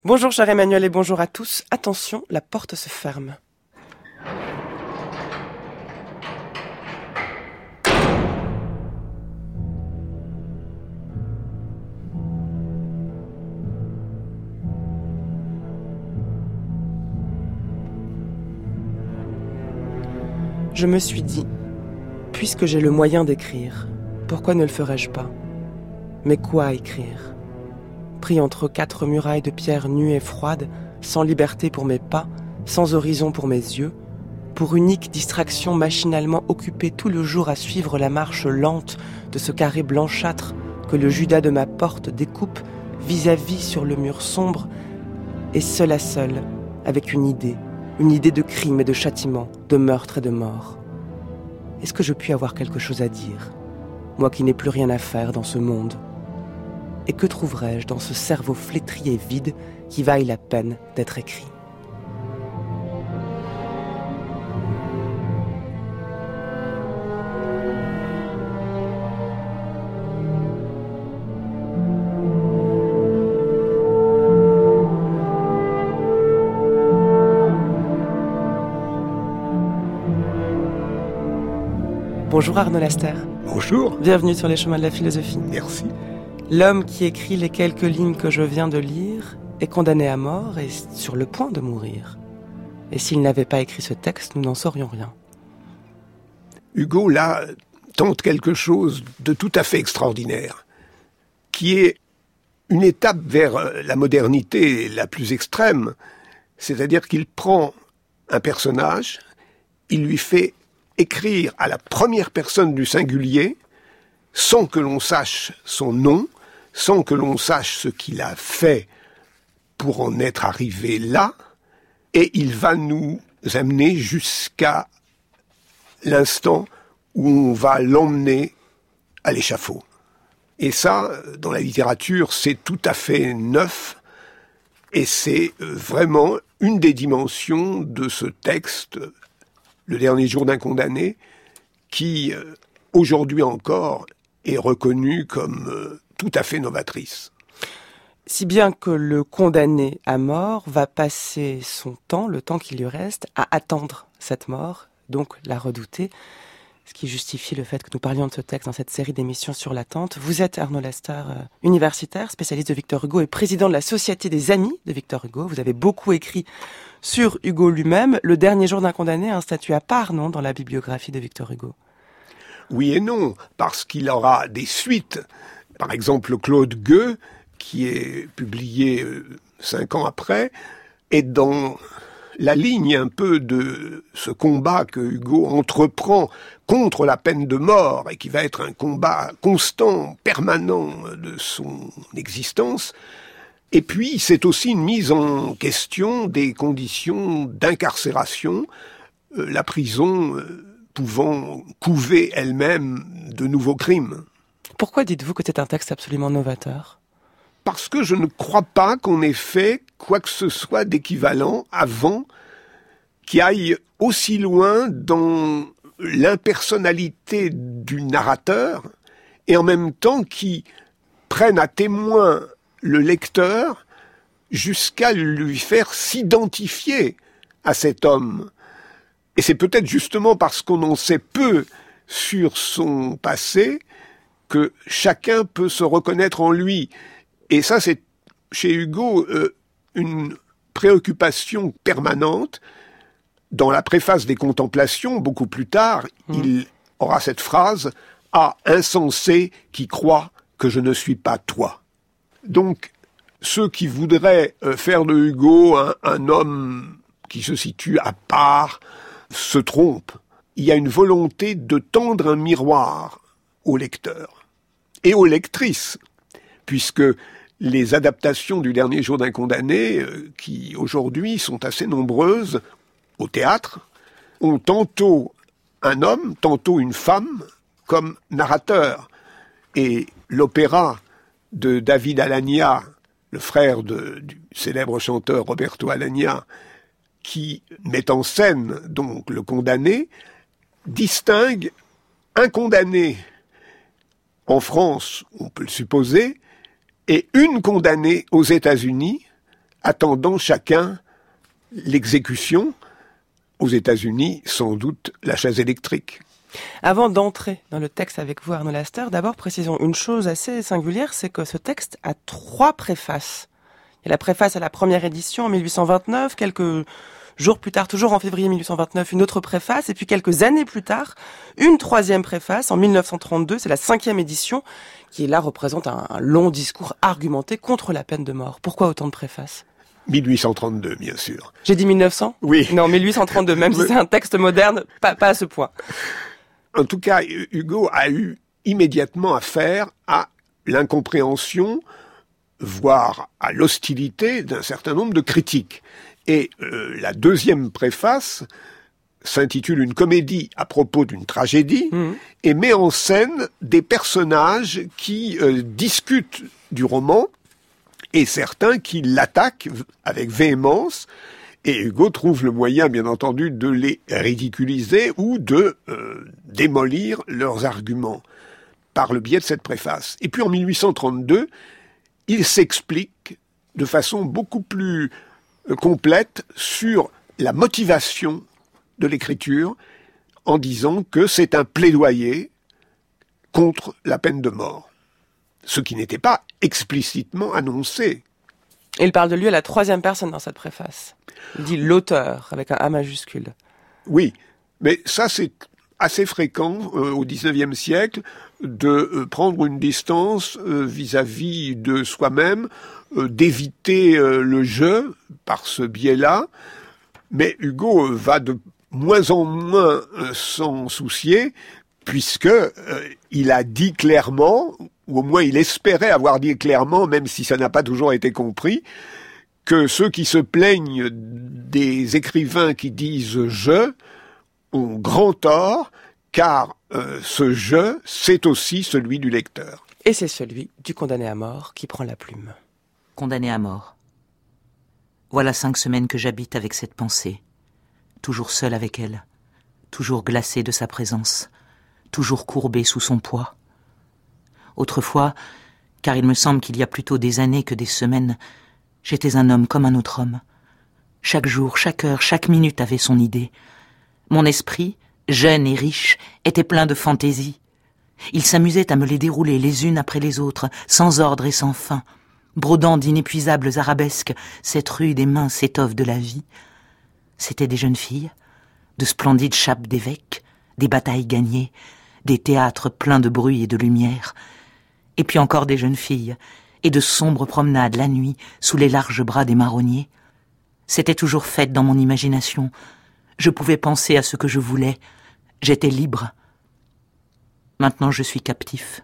Bonjour cher Emmanuel et bonjour à tous. Attention, la porte se ferme. Je me suis dit, puisque j'ai le moyen d'écrire, pourquoi ne le ferais-je pas ? Mais quoi écrire ? Pris entre 4 murailles de pierre nues et froides, sans liberté pour mes pas, sans horizon pour mes yeux, pour unique distraction machinalement occupée tout le jour à suivre la marche lente de ce carré blanchâtre que le Judas de ma porte découpe vis-à-vis sur le mur sombre, et seul à seul, avec une idée de crime et de châtiment, de meurtre et de mort. Est-ce que je puis avoir quelque chose à dire, moi qui n'ai plus rien à faire dans ce monde ? Et que trouverais-je dans ce cerveau flétri et vide qui vaille la peine d'être écrit ? Bonjour Arnaud Laster. Bonjour. Bienvenue sur les chemins de la philosophie. Merci. L'homme qui écrit les quelques lignes que je viens de lire est condamné à mort et sur le point de mourir. Et s'il n'avait pas écrit ce texte, nous n'en saurions rien. Hugo, là, tente quelque chose de tout à fait extraordinaire, qui est une étape vers la modernité la plus extrême, c'est-à-dire qu'il prend un personnage, il lui fait écrire à la première personne du singulier, sans que l'on sache son nom, sans que l'on sache ce qu'il a fait pour en être arrivé là, et il va nous amener jusqu'à l'instant où on va l'emmener à l'échafaud. Et ça, dans la littérature, c'est tout à fait neuf, et c'est vraiment une des dimensions de ce texte, Le dernier jour d'un condamné, qui, aujourd'hui encore, est reconnue comme tout à fait novatrice. Si bien que le condamné à mort va passer son temps, le temps qui lui reste, à attendre cette mort, donc la redouter, ce qui justifie le fait que nous parlions de ce texte dans cette série d'émissions sur l'attente. Vous êtes Arnaud Laster, universitaire, spécialiste de Victor Hugo et président de la Société des Amis de Victor Hugo. Vous avez beaucoup écrit sur Hugo lui-même. Le dernier jour d'un condamné a un statut à part, non, dans la bibliographie de Victor Hugo ? Oui et non, parce qu'il aura des suites. Par exemple, Claude Gueux, qui est publié 5 ans après, est dans la ligne un peu de ce combat que Hugo entreprend contre la peine de mort, et qui va être un combat constant, permanent de son existence. Et puis, c'est aussi une mise en question des conditions d'incarcération, la prison pouvant couver elle-même de nouveaux crimes. Pourquoi dites-vous que c'est un texte absolument novateur ? Parce que je ne crois pas qu'on ait fait quoi que ce soit d'équivalent avant qui aille aussi loin dans l'impersonnalité du narrateur et en même temps qui prenne à témoin le lecteur jusqu'à lui faire s'identifier à cet homme. Et c'est peut-être justement parce qu'on en sait peu sur son passé que chacun peut se reconnaître en lui. Et ça, c'est chez Hugo une préoccupation permanente. Dans la préface des Contemplations, beaucoup plus tard, il aura cette phrase « Ah, insensé qui croit que je ne suis pas toi ». Donc, ceux qui voudraient faire de Hugo un homme qui se situe à part se trompent. Il y a une volonté de tendre un miroir au lecteur et aux lectrices, puisque les adaptations du dernier jour d'un condamné, qui aujourd'hui sont assez nombreuses au théâtre, ont tantôt un homme, tantôt une femme comme narrateur. Et l'opéra de David Alagna, le frère du célèbre chanteur Roberto Alagna, qui met en scène donc le condamné, distingue un condamné en France, on peut le supposer, et une condamnée aux États-Unis, attendant chacun l'exécution. Aux États-Unis, sans doute, la chaise électrique. Avant d'entrer dans le texte avec vous, Arnaud Laster, d'abord précisons une chose assez singulière, c'est que ce texte a 3 préfaces. Il y a la préface à la première édition en 1829, quelques jours plus tard, toujours en février 1829, une autre préface, et puis quelques années plus tard, une 3e préface en 1932, c'est la 5e édition, qui là représente un long discours argumenté contre la peine de mort. Pourquoi autant de préfaces ? 1832, bien sûr. J'ai dit 1900 ? Oui. Non, 1832, même si c'est un texte moderne, pas à ce point. En tout cas, Hugo a eu immédiatement affaire à l'incompréhension, voire à l'hostilité d'un certain nombre de critiques. Et la 2e préface s'intitule « Une comédie à propos d'une tragédie » et met en scène des personnages qui discutent du roman et certains qui l'attaquent avec véhémence. Et Hugo trouve le moyen, bien entendu, de les ridiculiser ou de démolir leurs arguments par le biais de cette préface. Et puis en 1832, il s'explique de façon beaucoup plus complète sur la motivation de l'écriture en disant que c'est un plaidoyer contre la peine de mort. Ce qui n'était pas explicitement annoncé. Et il parle de lui à la 3e personne dans cette préface. Il dit l'auteur, avec un A majuscule. Oui, mais ça c'est assez fréquent au XIXe siècle de prendre une distance vis-à-vis de soi-même, d'éviter le je par ce biais-là. Mais Hugo va de moins en moins s'en soucier, puisque il a dit clairement, ou au moins il espérait avoir dit clairement, même si ça n'a pas toujours été compris, que ceux qui se plaignent des écrivains qui disent « je » ont grand tort, car ce « je », c'est aussi celui du lecteur. Et c'est celui du condamné à mort qui prend la plume. Condamné à mort. Voilà 5 semaines que j'habite avec cette pensée, toujours seul avec elle, toujours glacé de sa présence, toujours courbé sous son poids. Autrefois, car il me semble qu'il y a plutôt des années que des semaines, j'étais un homme comme un autre homme. Chaque jour, chaque heure, chaque minute avait son idée. Mon esprit, jeune et riche, était plein de fantaisies. Il s'amusait à me les dérouler les unes après les autres, sans ordre et sans fin, brodant d'inépuisables arabesques cette rude et mince étoffe de la vie. C'étaient des jeunes filles, de splendides chapes d'évêques, des batailles gagnées, des théâtres pleins de bruit et de lumière, et puis encore des jeunes filles, et de sombres promenades la nuit sous les larges bras des marronniers. C'était toujours fête dans mon imagination. Je pouvais penser à ce que je voulais. J'étais libre. Maintenant je suis captif.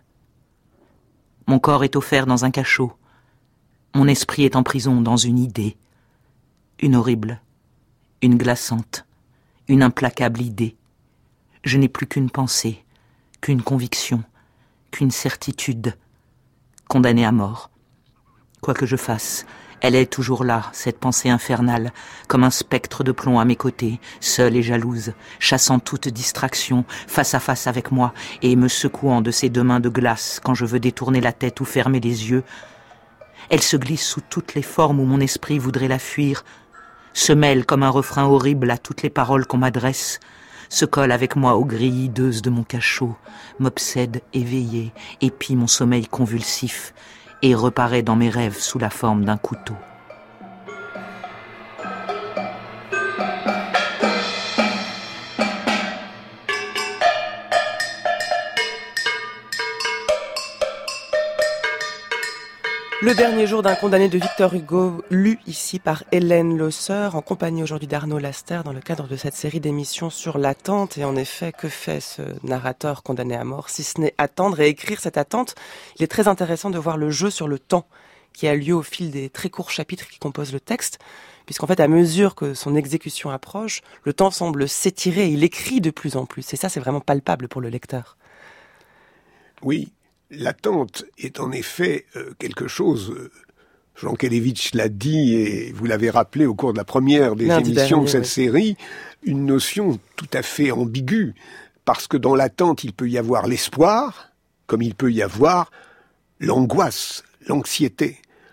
Mon corps est offert dans un cachot. Mon esprit est en prison dans une idée. Une horrible, une glaçante, une implacable idée. Je n'ai plus qu'une pensée, qu'une conviction, qu'une certitude, condamnée à mort. Quoi que je fasse, elle est toujours là, cette pensée infernale, comme un spectre de plomb à mes côtés, seule et jalouse, chassant toute distraction, face à face avec moi, et me secouant de ses 2 mains de glace quand je veux détourner la tête ou fermer les yeux. Elle se glisse sous toutes les formes où mon esprit voudrait la fuir, se mêle comme un refrain horrible à toutes les paroles qu'on m'adresse, se colle avec moi aux grilles hideuses de mon cachot, m'obsède éveillé, épie mon sommeil convulsif et reparaît dans mes rêves sous la forme d'un couteau. Le dernier jour d'un condamné de Victor Hugo, lu ici par Hélène Losseur, en compagnie aujourd'hui d'Arnaud Laster, dans le cadre de cette série d'émissions sur l'attente. Et en effet, que fait ce narrateur condamné à mort, si ce n'est attendre et écrire cette attente? Il est très intéressant de voir le jeu sur le temps qui a lieu au fil des très courts chapitres qui composent le texte, puisqu'en fait, à mesure que son exécution approche, le temps semble s'étirer et il écrit de plus en plus. Et ça, c'est vraiment palpable pour le lecteur. Oui. L'attente est en effet quelque chose, Jean Kelevitch l'a dit et vous l'avez rappelé au cours de la première des émissions de cette série, une notion tout à fait ambiguë, parce que dans l'attente, il peut y avoir l'espoir, comme il peut y avoir l'angoisse, l'anxiété.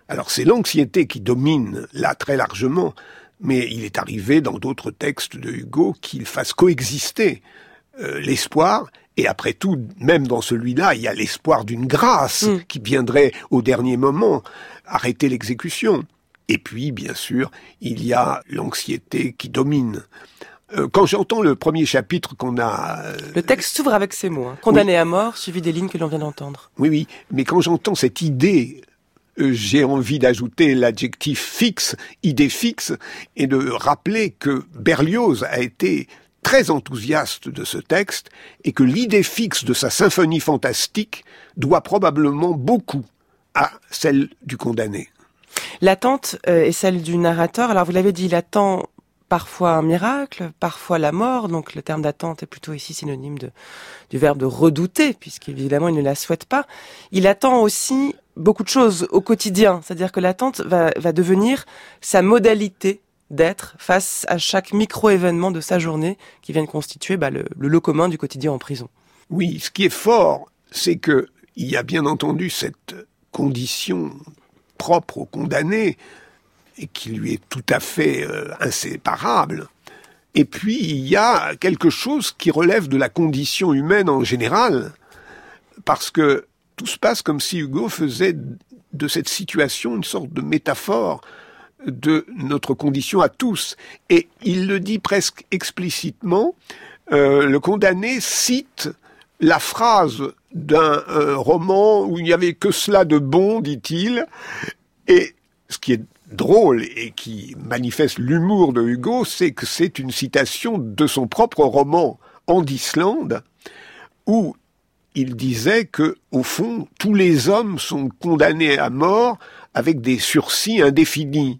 Alors c'est l'anxiété qui domine là très largement, mais il est arrivé dans d'autres textes de Hugo qu'il fasse coexister l'espoir, et après tout, même dans celui-là, il y a l'espoir d'une grâce qui viendrait au dernier moment arrêter l'exécution. Et puis, bien sûr, il y a l'anxiété qui domine. Quand j'entends le premier chapitre qu'on a... Le texte s'ouvre avec ces mots, condamné à mort, suivi des lignes que l'on vient d'entendre. Oui, mais quand j'entends cette idée, j'ai envie d'ajouter l'adjectif fixe, idée fixe, et de rappeler que Berlioz a été très enthousiaste de ce texte, et que l'idée fixe de sa symphonie fantastique doit probablement beaucoup à celle du condamné. L'attente est celle du narrateur. Alors vous l'avez dit, il attend parfois un miracle, parfois la mort, donc le terme d'attente est plutôt ici synonyme du verbe de redouter, puisqu'évidemment il ne la souhaite pas. Il attend aussi beaucoup de choses au quotidien, c'est-à-dire que l'attente va devenir sa modalité d'être face à chaque micro-événement de sa journée qui vient de constituer le lot commun du quotidien en prison. Oui, ce qui est fort, c'est que il y a bien entendu cette condition propre au condamné et qui lui est tout à fait inséparable. Et puis, il y a quelque chose qui relève de la condition humaine en général, parce que tout se passe comme si Hugo faisait de cette situation une sorte de métaphore de notre condition à tous. Et il le dit presque explicitement, le condamné cite la phrase d'un roman où il n'y avait que cela de bon, dit-il, et ce qui est drôle et qui manifeste l'humour de Hugo, c'est que c'est une citation de son propre roman Andisland, où il disait que, au fond, tous les hommes sont condamnés à mort avec des sursis indéfinis.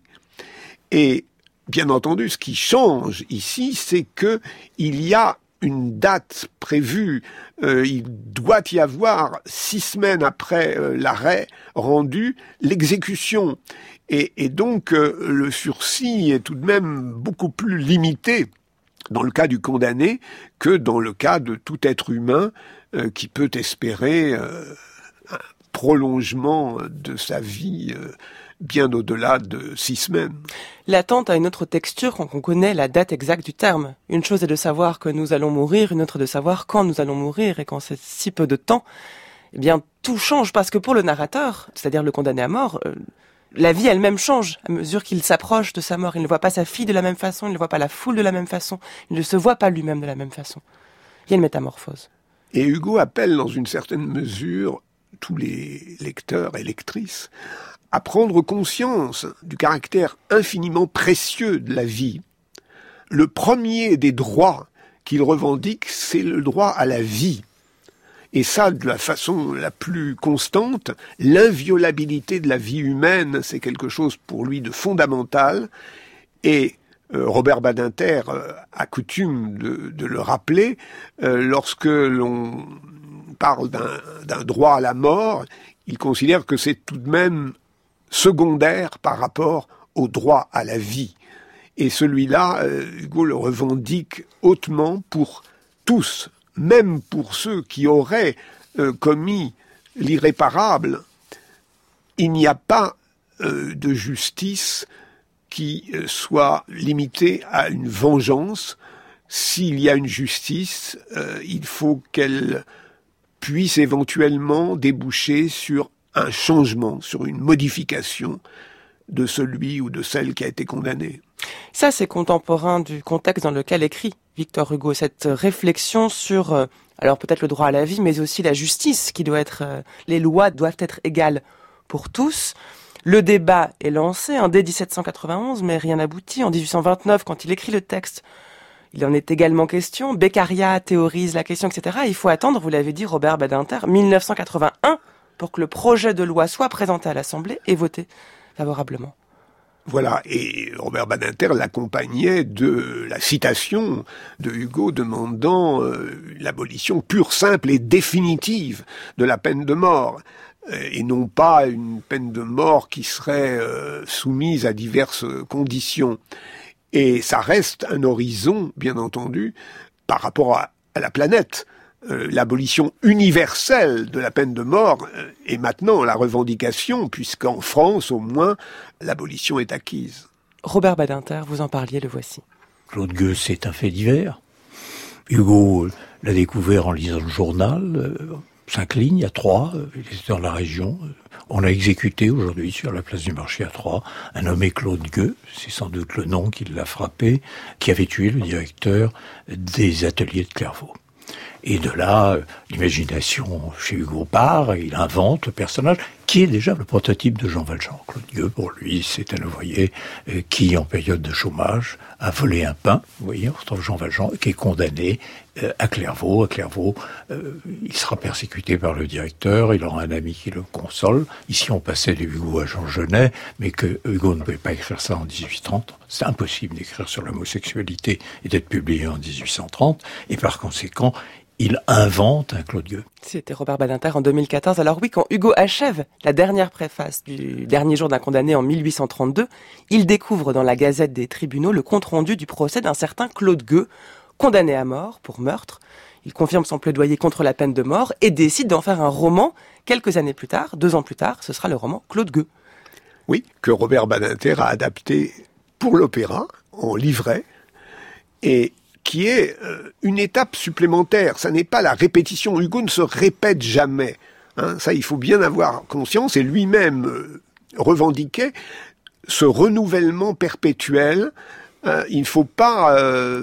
Et, bien entendu, ce qui change ici, c'est que il y a une date prévue, il doit y avoir 6 semaines après l'arrêt rendu, l'exécution. Et donc, le sursis est tout de même beaucoup plus limité dans le cas du condamné que dans le cas de tout être humain qui peut espérer un prolongement de sa vie bien au-delà de 6 semaines. L'attente a une autre texture quand on connaît la date exacte du terme. Une chose est de savoir que nous allons mourir, une autre de savoir quand nous allons mourir, et quand c'est si peu de temps, eh bien tout change, parce que pour le narrateur, c'est-à-dire le condamné à mort, la vie elle-même change à mesure qu'il s'approche de sa mort. Il ne voit pas sa fille de la même façon, il ne voit pas la foule de la même façon, il ne se voit pas lui-même de la même façon. Il y a une métamorphose. Et Hugo appelle dans une certaine mesure tous les lecteurs et lectrices à prendre conscience du caractère infiniment précieux de la vie. Le premier des droits qu'il revendique, c'est le droit à la vie. Et ça, de la façon la plus constante, l'inviolabilité de la vie humaine, c'est quelque chose pour lui de fondamental. Et Robert Badinter a coutume de le rappeler, lorsque l'on parle d'un droit à la mort, il considère que c'est tout de même secondaire par rapport au droit à la vie. Et celui-là, Hugo le revendique hautement pour tous, même pour ceux qui auraient commis l'irréparable. Il n'y a pas de justice qui soit limitée à une vengeance. S'il y a une justice, il faut qu'elle puisse éventuellement déboucher sur un changement, sur une modification de celui ou de celle qui a été condamné. Ça, c'est contemporain du contexte dans lequel écrit Victor Hugo, cette réflexion sur, alors peut-être le droit à la vie, mais aussi la justice, qui doit être, les lois doivent être égales pour tous. Le débat est lancé, dès 1791, mais rien n'aboutit. En 1829, quand il écrit le texte, il en est également question. Beccaria théorise la question, etc. Il faut attendre, vous l'avez dit, Robert Badinter, 1981, pour que le projet de loi soit présenté à l'Assemblée et voté favorablement. Voilà, et Robert Badinter l'accompagnait de la citation de Hugo demandant l'abolition pure, simple et définitive de la peine de mort, et non pas une peine de mort qui serait soumise à diverses conditions. Et ça reste un horizon, bien entendu, par rapport à la planète. l'abolition universelle de la peine de mort est maintenant la revendication, puisqu'en France, au moins, l'abolition est acquise. Robert Badinter, vous en parliez, le voici. Claude Gueux, c'est un fait divers. Hugo l'a découvert en lisant le journal, 5 lignes à Troyes, il était dans la région. On a exécuté aujourd'hui sur la place du marché à Troyes un nommé Claude Gueux, c'est sans doute le nom qui l'a frappé, qui avait tué le directeur des ateliers de Clairvaux. Et de là, l'imagination chez Hugo part, il invente le personnage qui est déjà le prototype de Jean Valjean. Claude Gueux, pour lui, c'est un ouvrier qui, en période de chômage, a volé un pain. Vous voyez, on retrouve Jean Valjean, qui est condamné à Clairvaux. À Clairvaux, il sera persécuté par le directeur, il aura un ami qui le console. Ici, on passait de Hugo à Jean Genet, mais que Hugo ne pouvait pas écrire ça en 1830. C'est impossible d'écrire sur l'homosexualité et d'être publié en 1830. Et par conséquent, il invente un Claude Gueux. C'était Robert Badinter en 2014. Alors oui, quand Hugo achève la dernière préface du dernier jour d'un condamné en 1832, il découvre dans la Gazette des tribunaux le compte-rendu du procès d'un certain Claude Gueux, condamné à mort pour meurtre. Il confirme son plaidoyer contre la peine de mort et décide d'en faire un roman quelques années plus tard, 2 ans plus tard, ce sera le roman Claude Gueux. Oui, que Robert Badinter a adapté pour l'opéra, en livret, et qui est une étape supplémentaire. Ça n'est pas la répétition. Hugo ne se répète jamais. Ça, il faut bien avoir conscience, et lui-même revendiquait ce renouvellement perpétuel. Il ne faut pas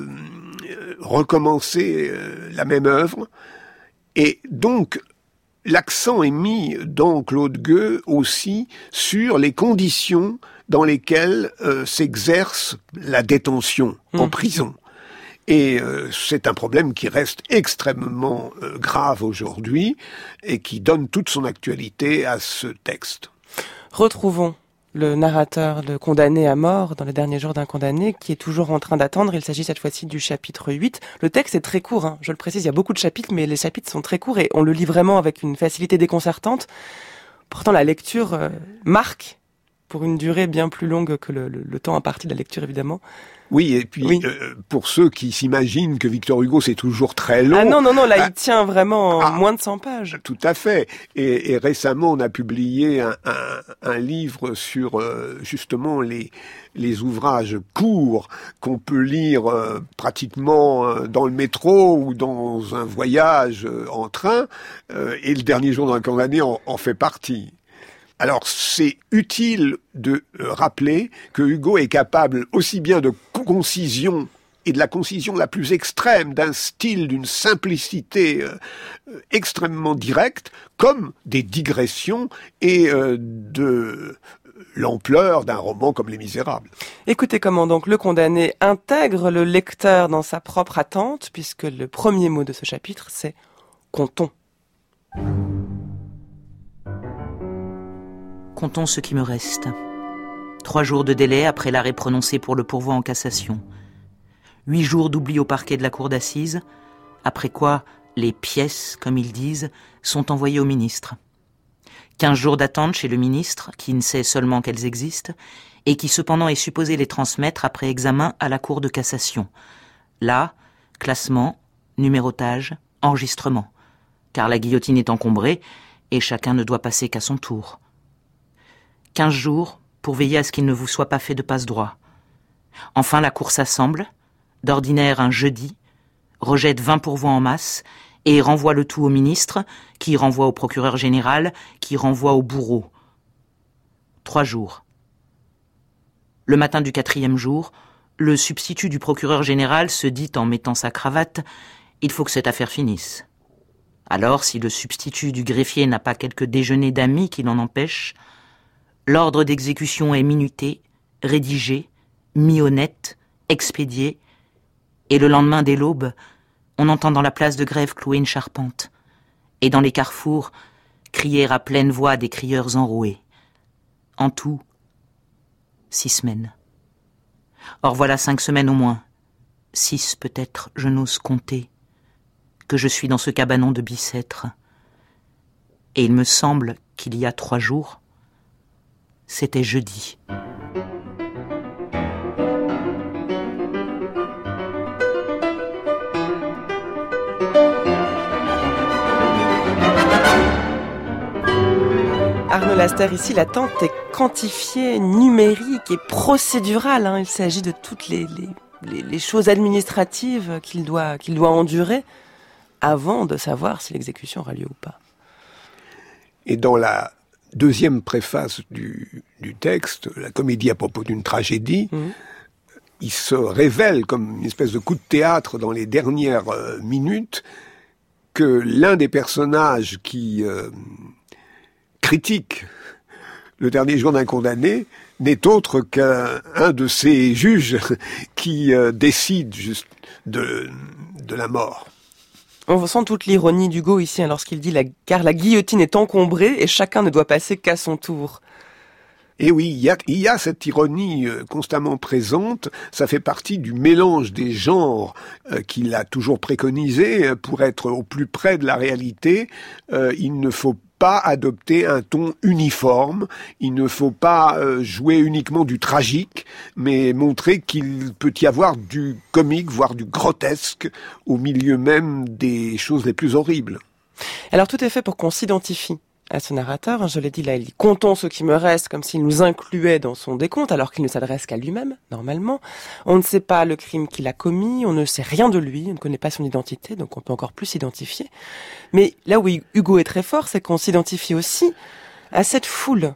recommencer la même œuvre. Et donc, l'accent est mis dans Claude Gueux aussi sur les conditions dans lesquelles s'exerce la détention en prison. Et c'est un problème qui reste extrêmement grave aujourd'hui et qui donne toute son actualité à ce texte. Retrouvons le narrateur de Condamné à mort dans les derniers jours d'un condamné qui est toujours en train d'attendre. Il s'agit cette fois-ci du chapitre 8. Le texte est très court, je le précise, il y a beaucoup de chapitres, mais les chapitres sont très courts et on le lit vraiment avec une facilité déconcertante. Pourtant, la lecture marque pour une durée bien plus longue que le temps imparti de la lecture, évidemment. Oui, et puis pour ceux qui s'imaginent que Victor Hugo c'est toujours très long... Ah non, là il tient vraiment moins de 100 pages. Tout à fait. Et récemment on a publié un livre sur justement les ouvrages courts qu'on peut lire pratiquement dans le métro ou dans un voyage en train, et le dernier jour d'un condamné en fait partie. Alors, c'est utile de rappeler que Hugo est capable aussi bien de concision et de la concision la plus extrême, d'un style, d'une simplicité extrêmement directe, comme des digressions et de l'ampleur d'un roman comme Les Misérables. Écoutez comment donc le condamné intègre le lecteur dans sa propre attente, puisque le premier mot de ce chapitre, c'est « comptons ». Comptons ce qui me reste. 3 jours de délai après l'arrêt prononcé pour le pourvoi en cassation. 8 jours d'oubli au parquet de la cour d'assises, après quoi les pièces, comme ils disent, sont envoyées au ministre. 15 jours d'attente chez le ministre, qui ne sait seulement qu'elles existent, et qui cependant est supposé les transmettre après examen à la cour de cassation. Là, classement, numérotage, enregistrement, car la guillotine est encombrée, et chacun ne doit passer qu'à son tour. 15 jours pour veiller à ce qu'il ne vous soit pas fait de passe-droit. Enfin, la cour s'assemble, d'ordinaire un jeudi, rejette 20 pourvois en masse et renvoie le tout au ministre, qui renvoie au procureur général, qui renvoie au bourreau. 3 jours. Le matin du 4e jour, le substitut du procureur général se dit en mettant sa cravate « Il faut que cette affaire finisse ». Alors, si le substitut du greffier n'a pas quelque déjeuner d'amis qui l'en empêche, l'ordre d'exécution est minuté, rédigé, mis au net, expédié, et le lendemain dès l'aube, on entend dans la place de Grève clouer une charpente, et dans les carrefours, crier à pleine voix des crieurs enroués. En tout, 6 semaines. Or voilà 5 semaines au moins, 6 peut-être, je n'ose compter, que je suis dans ce cabanon de Bicêtre. Et il me semble qu'il y a 3 jours, c'était jeudi. Laster, ici, l'attente est quantifiée, numérique et procédurale. Il s'agit de toutes les choses administratives qu'il doit endurer avant de savoir si l'exécution aura lieu ou pas. Et dans la deuxième préface du texte, la comédie à propos d'une tragédie, il se révèle comme une espèce de coup de théâtre dans les dernières minutes que l'un des personnages qui critique le dernier jour d'un condamné n'est autre qu'un de ces juges qui décide juste de la mort. On sent toute l'ironie d'Hugo ici lorsqu'il dit car la guillotine est encombrée et chacun ne doit passer qu'à son tour. Et oui, il y a cette ironie constamment présente. Ça fait partie du mélange des genres qu'il a toujours préconisé. Pour être au plus près de la réalité, il ne faut pas adopter un ton uniforme, il ne faut pas jouer uniquement du tragique, mais montrer qu'il peut y avoir du comique, voire du grotesque, au milieu même des choses les plus horribles. Alors tout est fait pour qu'on s'identifie à ce narrateur. Je l'ai dit là, il dit « comptons ce qui me reste » comme s'il nous incluait dans son décompte, alors qu'il ne s'adresse qu'à lui-même, normalement. On ne sait pas le crime qu'il a commis, on ne sait rien de lui, on ne connaît pas son identité, donc on peut encore plus s'identifier. Mais là où Hugo est très fort, c'est qu'on s'identifie aussi à cette foule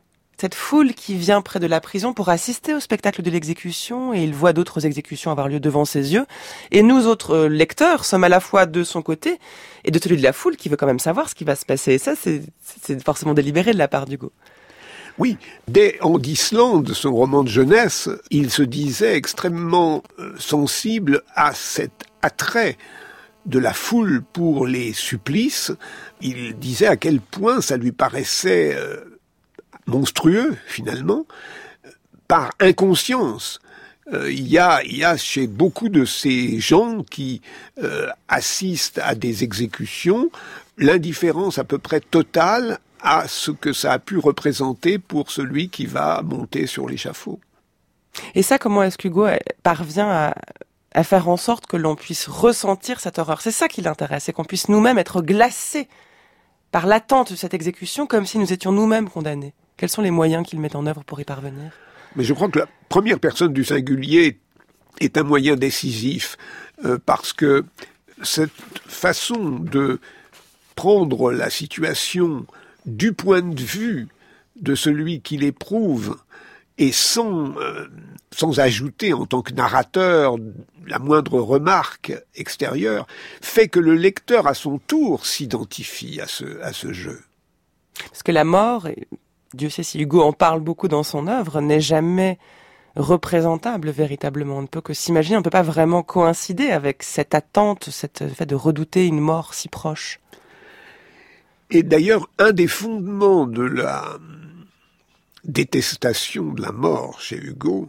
qui vient près de la prison pour assister au spectacle de l'exécution, et il voit d'autres exécutions avoir lieu devant ses yeux. Et nous autres lecteurs sommes à la fois de son côté et de celui de la foule qui veut quand même savoir ce qui va se passer. Et ça, c'est forcément délibéré de la part d'Hugo. Oui, dès En d'Islande, son roman de jeunesse, il se disait extrêmement sensible à cet attrait de la foule pour les supplices. Il disait à quel point ça lui paraissait monstrueux, finalement, par inconscience. Il y a chez beaucoup de ces gens qui assistent à des exécutions l'indifférence à peu près totale à ce que ça a pu représenter pour celui qui va monter sur l'échafaud. Et ça, comment est-ce qu'Hugo parvient à faire en sorte que l'on puisse ressentir cette horreur? C'est ça qui l'intéresse, c'est qu'on puisse nous-mêmes être glacés par l'attente de cette exécution comme si nous étions nous-mêmes condamnés. Quels sont les moyens qu'il met en œuvre pour y parvenir? Mais je crois que la première personne du singulier est un moyen décisif, parce que cette façon de prendre la situation du point de vue de celui qui l'éprouve, et sans ajouter en tant que narrateur la moindre remarque extérieure, fait que le lecteur à son tour s'identifie à ce jeu. Parce que la mort, et Dieu sait si Hugo en parle beaucoup dans son œuvre, n'est jamais représentable véritablement. On ne peut que s'imaginer, on ne peut pas vraiment coïncider avec cette attente, cette fait de redouter une mort si proche. Et d'ailleurs, un des fondements de la détestation de la mort chez Hugo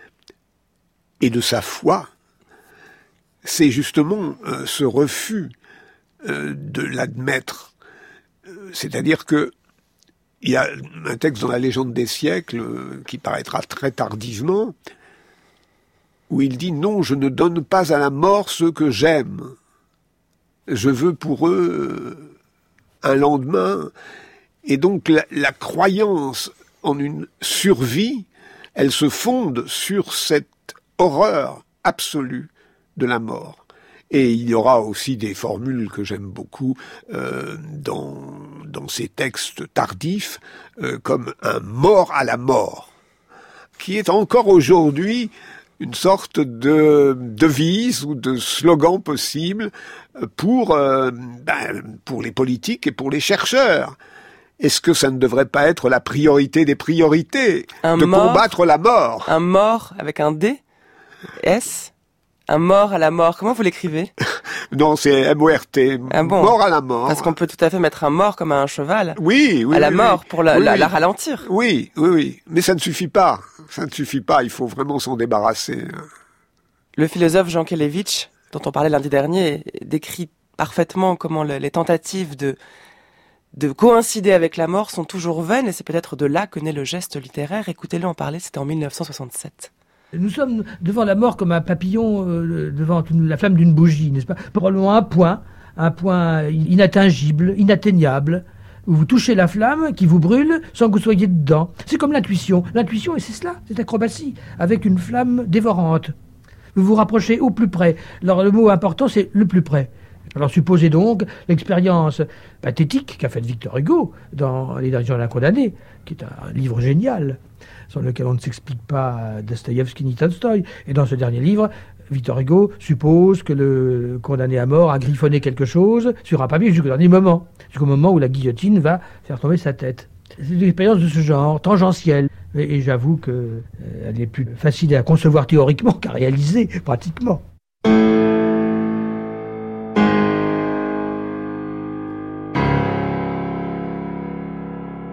et de sa foi, c'est justement ce refus de l'admettre. C'est-à-dire que il y a un texte dans la Légende des siècles qui paraîtra très tardivement, où il dit « Non, je ne donne pas à la mort ceux que j'aime. Je veux pour eux un lendemain. » Et donc la croyance en une survie, elle se fonde sur cette horreur absolue de la mort. Et il y aura aussi des formules que j'aime beaucoup dans ces textes tardifs, comme un mort à la mort, qui est encore aujourd'hui une sorte de devise ou de slogan possible pour les politiques et pour les chercheurs. Est-ce que ça ne devrait pas être la priorité des priorités, combattre la mort? Un mort avec un D, S. Un mort à la mort, comment vous l'écrivez? Non, c'est M-O-R-T, ah bon, mort à la mort. Parce qu'on peut tout à fait mettre un mort comme un cheval. Oui, à la mort, oui. Pour la ralentir. Oui. Mais ça ne suffit pas. Il faut vraiment s'en débarrasser. Le philosophe Jean Kelevitch, dont on parlait lundi dernier, décrit parfaitement comment les tentatives de coïncider avec la mort sont toujours vaines, et c'est peut-être de là que naît le geste littéraire. Écoutez-le en parler, c'était en 1967. Nous sommes devant la mort comme un papillon devant la flamme d'une bougie, n'est-ce pas? Probablement un point inatteignible, inatteignable, Vous touchez la flamme qui vous brûle sans que vous soyez dedans. C'est comme l'intuition. L'intuition, et c'est cela, c'est acrobatie, avec une flamme dévorante. Vous vous rapprochez au plus près. Alors le mot important, c'est le plus près. Alors supposez donc l'expérience pathétique qu'a faite Victor Hugo dans Les Derniers Jours d'un condamné, qui est un livre génial, sur lequel on ne s'explique pas Dostoïevski ni Tolstoï. Et dans ce dernier livre, Victor Hugo suppose que le condamné à mort a griffonné quelque chose sur un papier jusqu'au dernier moment, jusqu'au moment où la guillotine va faire tomber sa tête. C'est une expérience de ce genre, tangentielle. Et j'avoue qu'elle est plus facile à concevoir théoriquement qu'à réaliser pratiquement. Pourquoi ?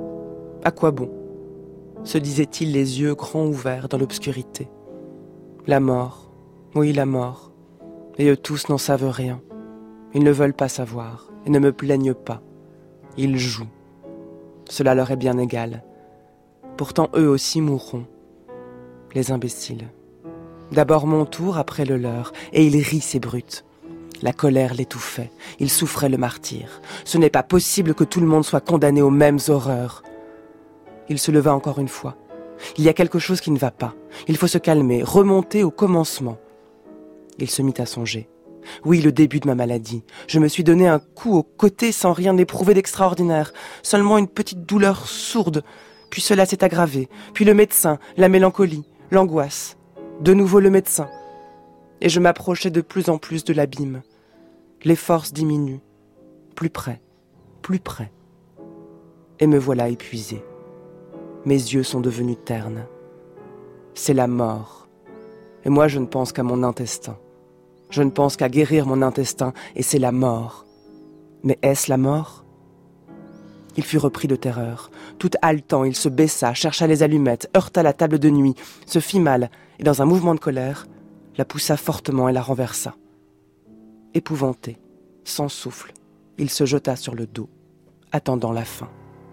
À quoi bon ? Se disait-il les yeux grands ouverts dans l'obscurité. La mort, oui la mort. Et eux tous n'en savent rien. Ils ne veulent pas savoir et ne me plaignent pas. Ils jouent. Cela leur est bien égal. Pourtant eux aussi mourront. Les imbéciles. D'abord mon tour, après le leur. Et ils rient ces brutes. La colère l'étouffait. Il souffrait le martyre. Ce n'est pas possible que tout le monde soit condamné aux mêmes horreurs. Il se leva encore une fois. Il y a quelque chose qui ne va pas. Il faut se calmer, remonter au commencement. Il se mit à songer. Oui, le début de ma maladie. Je me suis donné un coup au côté sans rien éprouver d'extraordinaire. Seulement une petite douleur sourde. Puis cela s'est aggravé. Puis le médecin, la mélancolie, l'angoisse. De nouveau le médecin. Et je m'approchais de plus en plus de l'abîme. Les forces diminuent. Plus près, plus près. Et me voilà épuisé. Mes yeux sont devenus ternes. C'est la mort. Et moi je ne pense qu'à mon intestin. Je ne pense qu'à guérir mon intestin, et c'est la mort. Mais est-ce la mort ? Il fut repris de terreur. Tout haletant, il se baissa, chercha les allumettes, heurta la table de nuit, se fit mal, et dans un mouvement de colère, la poussa fortement et la renversa. Épouvanté, sans souffle, il se jeta sur le dos, attendant la fin.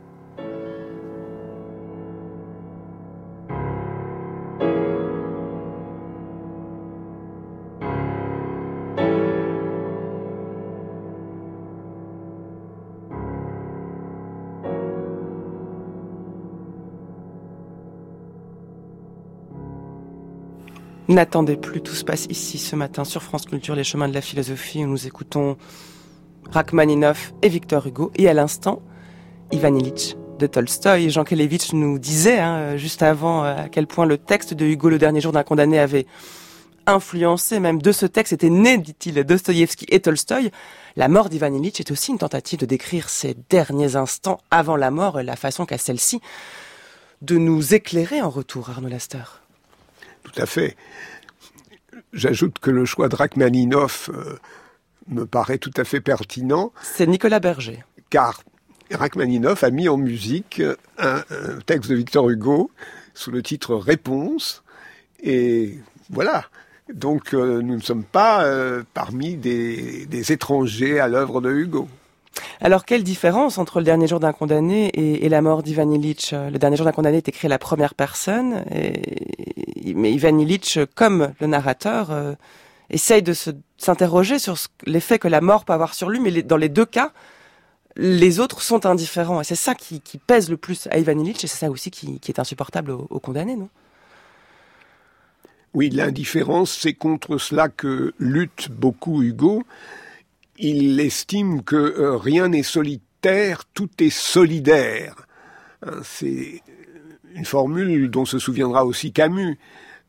N'attendez plus, tout se passe ici ce matin sur France Culture, les chemins de la philosophie, où nous écoutons Rachmaninov et Victor Hugo. Et à l'instant, Ivan Ilitch de Tolstoï. Jean Kelevitch nous disait juste avant à quel point le texte de Hugo, Le Dernier Jour d'un condamné, avait influencé, même de ce texte était né, dit-il, Dostoïevski et Tolstoï. La mort d'Ivan Ilitch est aussi une tentative de décrire ces derniers instants avant la mort et la façon qu'a celle-ci de nous éclairer en retour, Arnaud Laster. Tout à fait. J'ajoute que le choix de Rachmaninov me paraît tout à fait pertinent. C'est Nicolas Berger. Car Rachmaninov a mis en musique un texte de Victor Hugo sous le titre « Réponse ». Et voilà. Donc nous ne sommes pas parmi des étrangers à l'œuvre de Hugo. Alors, quelle différence entre Le Dernier Jour d'un condamné et la mort d'Ivan Ilitch ? Le Dernier Jour d'un condamné est écrit à la première personne, mais Ivan Ilitch, comme le narrateur, essaye de s'interroger sur l'effet que la mort peut avoir sur lui, mais dans les deux cas, les autres sont indifférents. Et c'est ça qui pèse le plus à Ivan Ilitch, et c'est ça aussi qui est insupportable aux condamnés, non ? Oui, l'indifférence, c'est contre cela que lutte beaucoup Hugo. Il estime que rien n'est solitaire, tout est solidaire. C'est une formule dont se souviendra aussi Camus.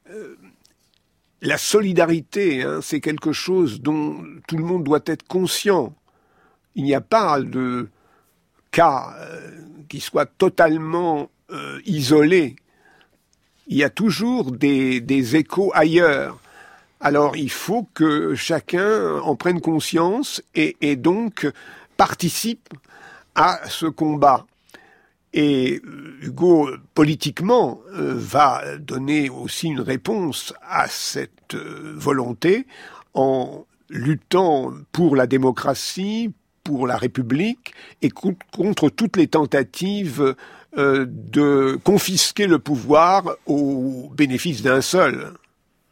La solidarité, c'est quelque chose dont tout le monde doit être conscient. Il n'y a pas de cas qui soit totalement isolé. Il y a toujours des échos ailleurs. Alors, il faut que chacun en prenne conscience et donc participe à ce combat. Et Hugo, politiquement, va donner aussi une réponse à cette volonté en luttant pour la démocratie, pour la République et contre toutes les tentatives de confisquer le pouvoir au bénéfice d'un seul.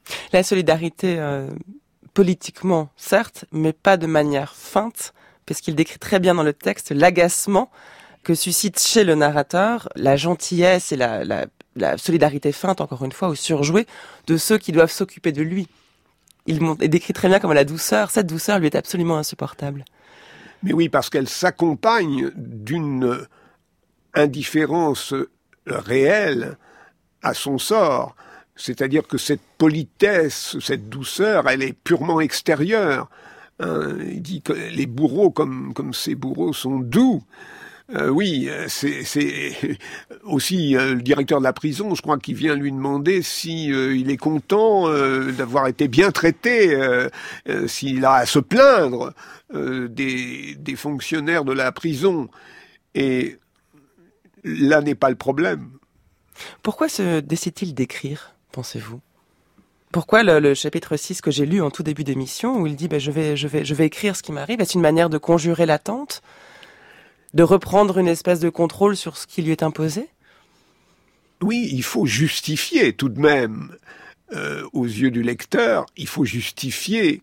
La solidarité, politiquement, certes, mais pas de manière feinte, puisqu'il décrit très bien dans le texte l'agacement que suscite chez le narrateur la gentillesse et la solidarité feinte, encore une fois, ou surjouée, de ceux qui doivent s'occuper de lui. Il décrit très bien comment la douceur, cette douceur lui est absolument insupportable. Mais oui, parce qu'elle s'accompagne d'une indifférence réelle à son sort. C'est-à-dire que cette politesse, cette douceur, elle est purement extérieure. Il dit que les bourreaux, comme ces bourreaux, sont doux. Oui, c'est aussi le directeur de la prison, je crois, qui vient lui demander si il est content d'avoir été bien traité, s'il a à se plaindre des fonctionnaires de la prison. Et là n'est pas le problème. Pourquoi se décide-t-il d'écrire, pensez-vous ? Pourquoi le chapitre 6 que j'ai lu en tout début d'émission, où il dit je vais écrire ce qui m'arrive, est-ce une manière de conjurer l'attente ? De reprendre une espèce de contrôle sur ce qui lui est imposé ? Oui, il faut justifier tout de même, aux yeux du lecteur, il faut justifier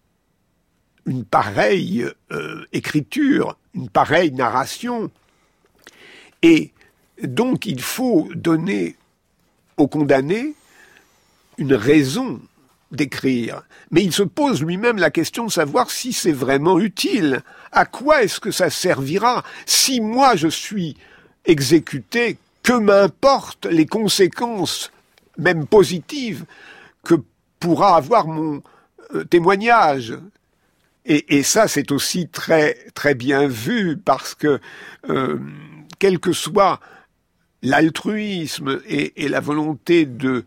une pareille écriture, une pareille narration. Et donc il faut donner au condamné une raison d'écrire. Mais il se pose lui-même la question de savoir si c'est vraiment utile. À quoi est-ce que ça servira ? Si moi je suis exécuté, que m'importent les conséquences, même positives, que pourra avoir mon témoignage ? Et ça, c'est aussi très, très bien vu, parce que quel que soit l'altruisme et la volonté de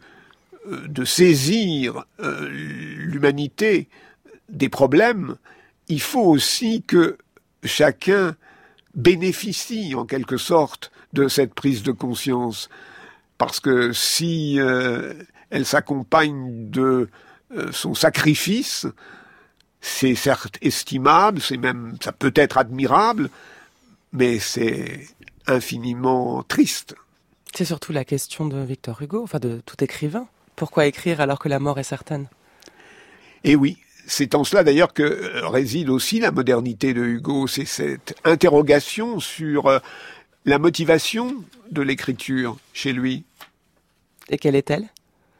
saisir l'humanité des problèmes, il faut aussi que chacun bénéficie en quelque sorte de cette prise de conscience. Parce que si elle s'accompagne de son sacrifice, c'est certes estimable, ça peut être admirable, mais c'est infiniment triste. C'est surtout la question de Victor Hugo, enfin de tout écrivain. Pourquoi écrire alors que la mort est certaine ? Et oui, c'est en cela d'ailleurs que réside aussi la modernité de Hugo, c'est cette interrogation sur la motivation de l'écriture chez lui. Et quelle est-elle ?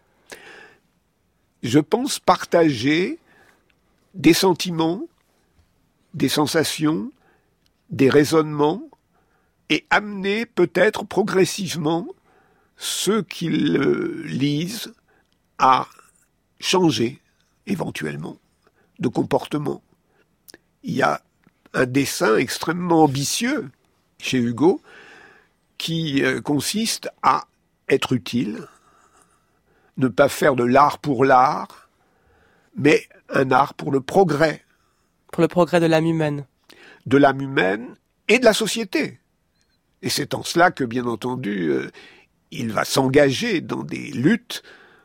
Je pense partager des sentiments, des sensations, des raisonnements, et amener peut-être progressivement ceux qui le lisent à changer éventuellement de comportement. Il y a un dessein extrêmement ambitieux chez Hugo qui consiste à être utile, ne pas faire de l'art pour l'art, mais un art pour le progrès. Pour le progrès de l'âme humaine. De l'âme humaine et de la société. Et c'est en cela que, bien entendu, il va s'engager dans des luttes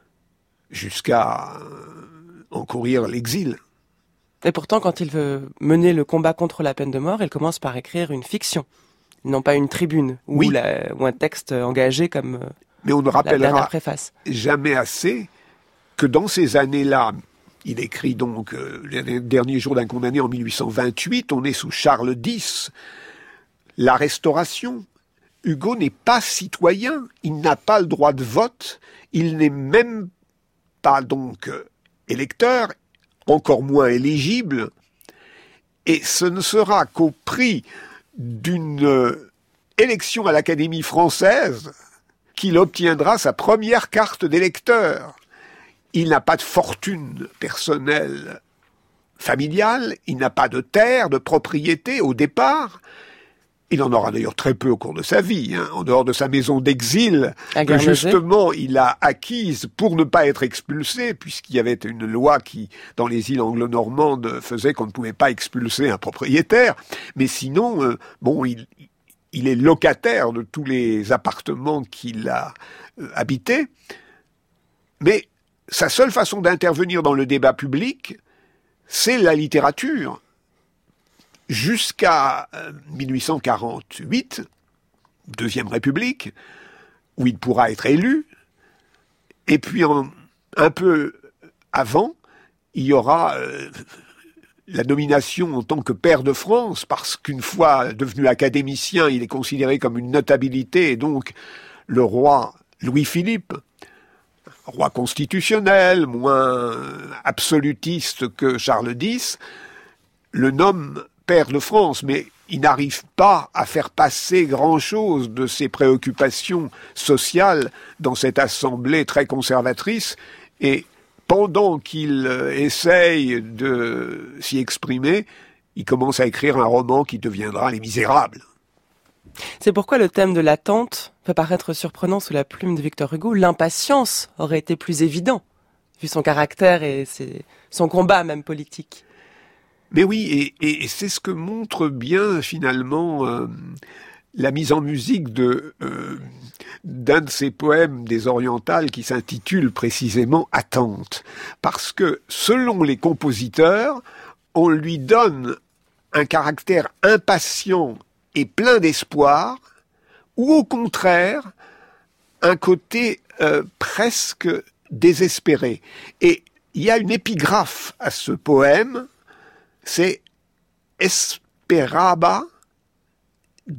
jusqu'à encourir l'exil. Et pourtant, quand il veut mener le combat contre la peine de mort, il commence par écrire une fiction, non pas une tribune ou un texte engagé comme mais on ne la dernière rappellera préface. Jamais assez que dans ces années-là, il écrit donc les derniers jours d'un condamné en 1828, on est sous Charles X, la Restauration. Hugo n'est pas citoyen, il n'a pas le droit de vote, il n'est même pas donc électeur, encore moins éligible, et ce ne sera qu'au prix d'une élection à l'Académie française qu'il obtiendra sa première carte d'électeur. Il n'a pas de fortune personnelle familiale, il n'a pas de terre, de propriété au départ. Il en aura d'ailleurs très peu au cours de sa vie, en dehors de sa maison d'exil, que justement il a acquise pour ne pas être expulsé, puisqu'il y avait une loi qui, dans les îles anglo-normandes, faisait qu'on ne pouvait pas expulser un propriétaire. Mais sinon, il est locataire de tous les appartements qu'il a habités. Mais sa seule façon d'intervenir dans le débat public, c'est la littérature. Jusqu'à 1848, Deuxième République, où il pourra être élu, et puis un peu avant, il y aura la nomination en tant que pair de France, parce qu'une fois devenu académicien, il est considéré comme une notabilité, et donc le roi Louis-Philippe, roi constitutionnel, moins absolutiste que Charles X, le nomme pair de France, mais il n'arrive pas à faire passer grand-chose de ses préoccupations sociales dans cette assemblée très conservatrice, et pendant qu'il essaye de s'y exprimer, il commence à écrire un roman qui deviendra Les Misérables. C'est pourquoi le thème de l'attente peut paraître surprenant sous la plume de Victor Hugo. L'impatience aurait été plus évident, vu son caractère et son combat même politique. Mais oui, et c'est ce que montre bien finalement la mise en musique d'un de ses poèmes des Orientales qui s'intitule précisément « Attente ». Parce que selon les compositeurs, on lui donne un caractère impatient et plein d'espoir, ou au contraire, un côté presque désespéré. Et il y a une épigraphe à ce poème, c'est « Esperaba desperada ».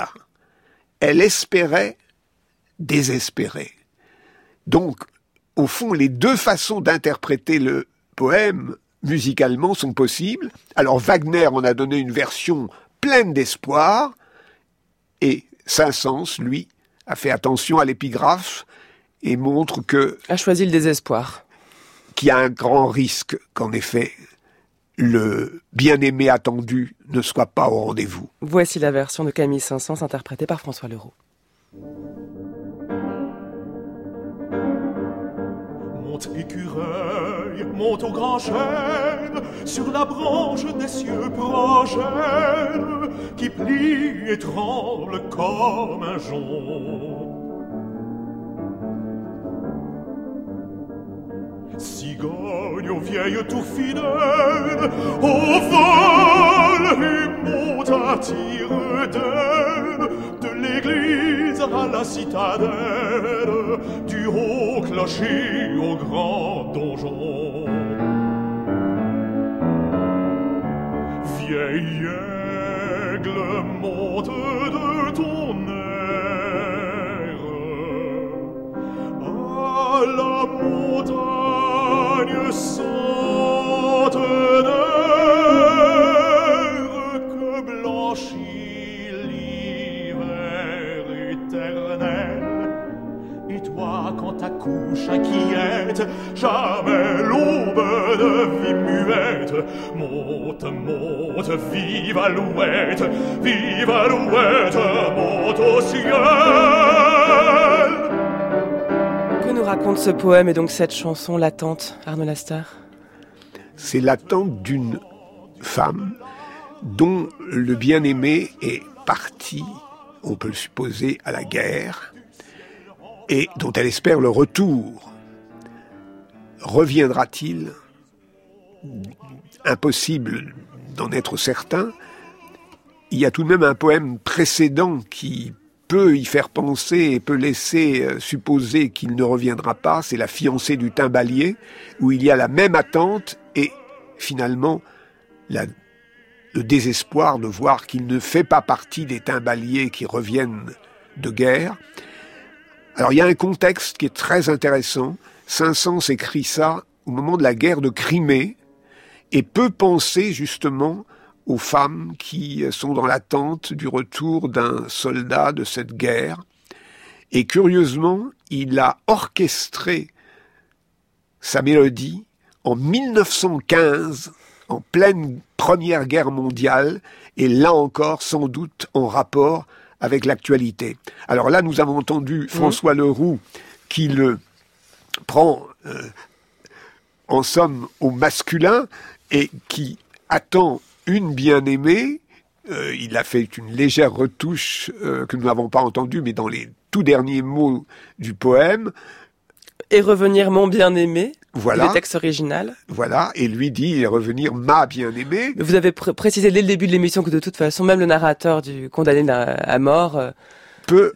Elle espérait désespérer. Donc, au fond, les deux façons d'interpréter le poème musicalement sont possibles. Alors Wagner en a donné une version pleine d'espoir, et Saint-Saëns, lui, a fait attention à l'épigraphe et montre a choisi le désespoir. Qu'il y a un grand risque qu'en effet le bien-aimé attendu ne soit pas au rendez-vous. Voici la version de Camille Saint-Saëns interprétée par François Leroux. Monte écureuil, monte au grand chêne, sur la branche des cieux progènes, qui plie et tremble comme un jonc. Cigogne aux vieilles tours fidèles, au vol et monte à tire d'aile, de l'église à la citadelle, du haut clocher au grand donjon. Vieil aigle, monte de ton air à la montagne centenaire que blanchit l'hiver éternel. Et toi, quand ta couche inquiète, jamais l'aube de vie muette, monte, monte, vive alouette, monte au ciel. Que nous raconte ce poème et donc cette chanson, L'attente, Arnaud Lasteur? C'est l'attente d'une femme dont le bien-aimé est parti, on peut le supposer, à la guerre, et dont elle espère le retour. Reviendra-t-il? Impossible d'en être certain. Il y a tout de même un poème précédent qui peut y faire penser et peut laisser supposer qu'il ne reviendra pas. C'est La fiancée du timbalier, où il y a la même attente et finalement le désespoir de voir qu'il ne fait pas partie des timbaliers qui reviennent de guerre. Alors il y a un contexte qui est très intéressant. Saint-Saëns écrit ça au moment de la guerre de Crimée et peut penser justement aux femmes qui sont dans l'attente du retour d'un soldat de cette guerre. Et curieusement, il a orchestré sa mélodie en 1915, en pleine Première Guerre mondiale, et là encore, sans doute, en rapport avec l'actualité. Alors là, nous avons entendu François Leroux qui le prend, en somme, au masculin et qui attend une bien-aimée. Il a fait une légère retouche que nous n'avons pas entendue, mais dans les tout derniers mots du poème. Et revenir mon bien-aimé, voilà, le texte original. Voilà, et lui dit et revenir ma bien-aimée. Vous avez précisé dès le début de l'émission que de toute façon, même le narrateur du condamné à mort peut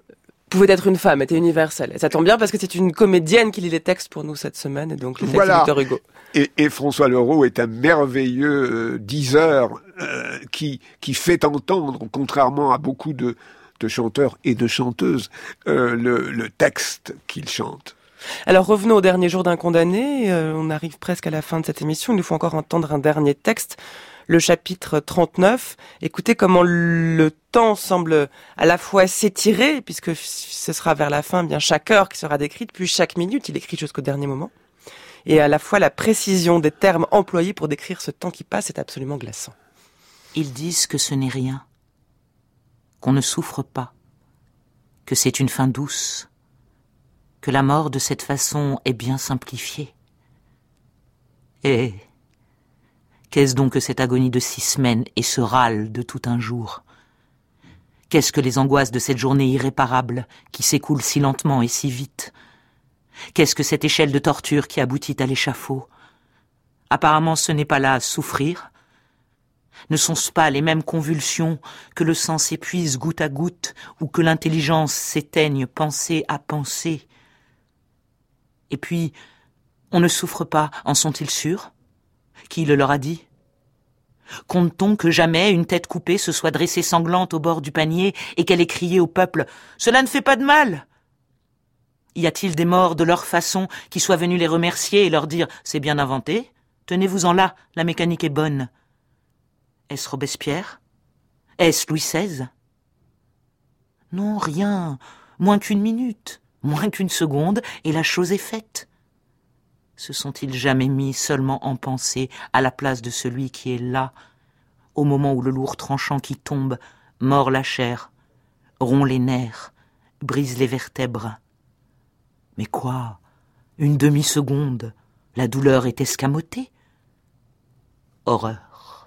pouvait être une femme, était universelle. Et ça tombe bien parce que c'est une comédienne qui lit les textes pour nous cette semaine, et donc les textes de Victor Hugo. Et François Leroux est un merveilleux diseur qui fait entendre, contrairement à beaucoup de chanteurs et de chanteuses, le texte qu'il chante. Alors revenons au dernier jour d'un condamné. On arrive presque à la fin de cette émission. Il nous faut encore entendre un dernier texte, le chapitre 39. Écoutez comment le temps semble à la fois s'étirer, puisque ce sera vers la fin bien chaque heure qui sera décrite, puis chaque minute, il écrit jusqu'au dernier moment. Et à la fois la précision des termes employés pour décrire ce temps qui passe est absolument glaçant. Ils disent que ce n'est rien, qu'on ne souffre pas, que c'est une fin douce, que la mort de cette façon est bien simplifiée. Et qu'est-ce donc que cette agonie de 6 semaines et ce râle de tout un jour? Qu'est-ce que les angoisses de cette journée irréparable qui s'écoule si lentement et si vite? Qu'est-ce que cette échelle de torture qui aboutit à l'échafaud? Apparemment, ce n'est pas là à souffrir. Ne sont-ce pas les mêmes convulsions que le sang s'épuise goutte à goutte ou que l'intelligence s'éteigne pensée à pensée? Et puis, on ne souffre pas, en sont-ils sûrs? Qui le leur a dit? Compte-t-on que jamais une tête coupée se soit dressée sanglante au bord du panier et qu'elle ait crié au peuple « Cela ne fait pas de mal !» Y a-t-il des morts de leur façon qui soient venus les remercier et leur dire « C'est bien inventé, tenez-vous-en là, la mécanique est bonne ». Est-ce Robespierre? Est-ce Louis XVI? Non, rien, moins qu'une minute, moins qu'une seconde, et la chose est faite. Se sont-ils jamais mis seulement en pensée à la place de celui qui est là, au moment où le lourd tranchant qui tombe mord la chair, rompt les nerfs, brise les vertèbres? Mais quoi? Une demi-seconde, la douleur est escamotée? Horreur.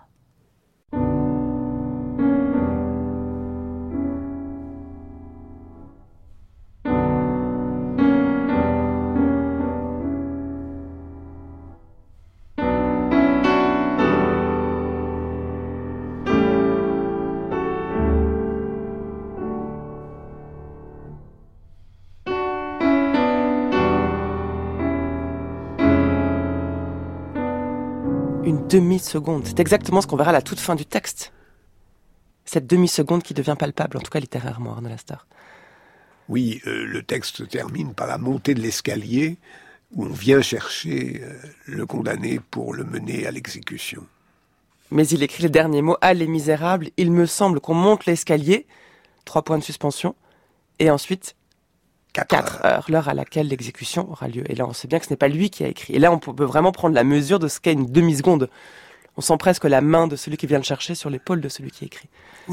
Une demi-seconde, c'est exactement ce qu'on verra à la toute fin du texte. Cette demi-seconde qui devient palpable, en tout cas littérairement, Arnaud Lastar. Oui, le texte se termine par la montée de l'escalier où on vient chercher le condamné pour le mener à l'exécution. Mais il écrit les derniers mots « Ah, les misérables, il me semble qu'on monte l'escalier », 3 points de suspension, et ensuite 4 heures, l'heure à laquelle l'exécution aura lieu. Et là, on sait bien que ce n'est pas lui qui a écrit. Et là, on peut vraiment prendre la mesure de ce qu'est une demi-seconde. On sent presque la main de celui qui vient le chercher sur l'épaule de celui qui écrit. Oui.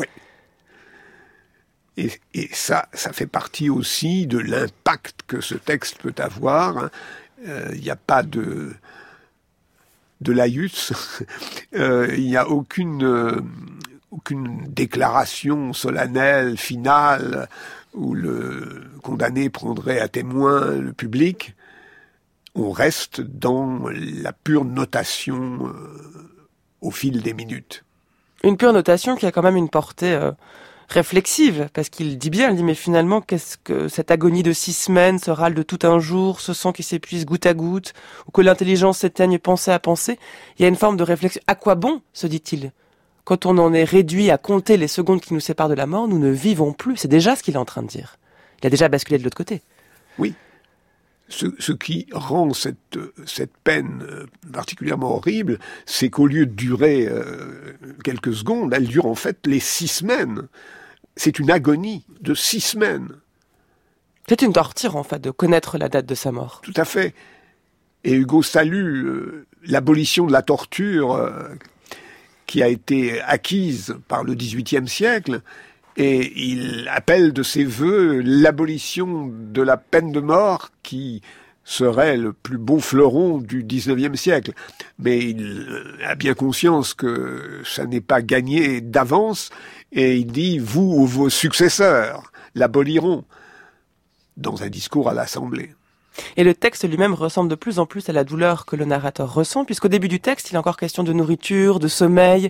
Et ça fait partie aussi de l'impact que ce texte peut avoir. Il n'y a pas de laïus. Il n'y a aucune déclaration solennelle, finale, où le condamné prendrait à témoin le public. On reste dans la pure notation au fil des minutes. Une pure notation qui a quand même une portée réflexive, parce qu'il dit bien, il dit, mais finalement, qu'est-ce que cette agonie de 6 semaines, ce râle de tout un jour, ce sang qui s'épuise goutte à goutte, ou que l'intelligence s'éteigne pensée à pensée, il y a une forme de réflexion. À quoi bon, se dit-il? Quand on en est réduit à compter les secondes qui nous séparent de la mort, nous ne vivons plus. C'est déjà ce qu'il est en train de dire. Il a déjà basculé de l'autre côté. Oui. Ce qui rend cette peine particulièrement horrible, c'est qu'au lieu de durer quelques secondes, elle dure en fait les 6 semaines. C'est une agonie de 6 semaines. C'est une torture, en fait, de connaître la date de sa mort. Tout à fait. Et Hugo salue l'abolition de la torture qui a été acquise par le XVIIIe siècle, et il appelle de ses vœux l'abolition de la peine de mort qui serait le plus beau fleuron du XIXe siècle. Mais il a bien conscience que ça n'est pas gagné d'avance, et il dit « vous ou vos successeurs l'aboliront » dans un discours à l'Assemblée. Et le texte lui-même ressemble de plus en plus à la douleur que le narrateur ressent, puisqu'au début du texte, il est encore question de nourriture, de sommeil.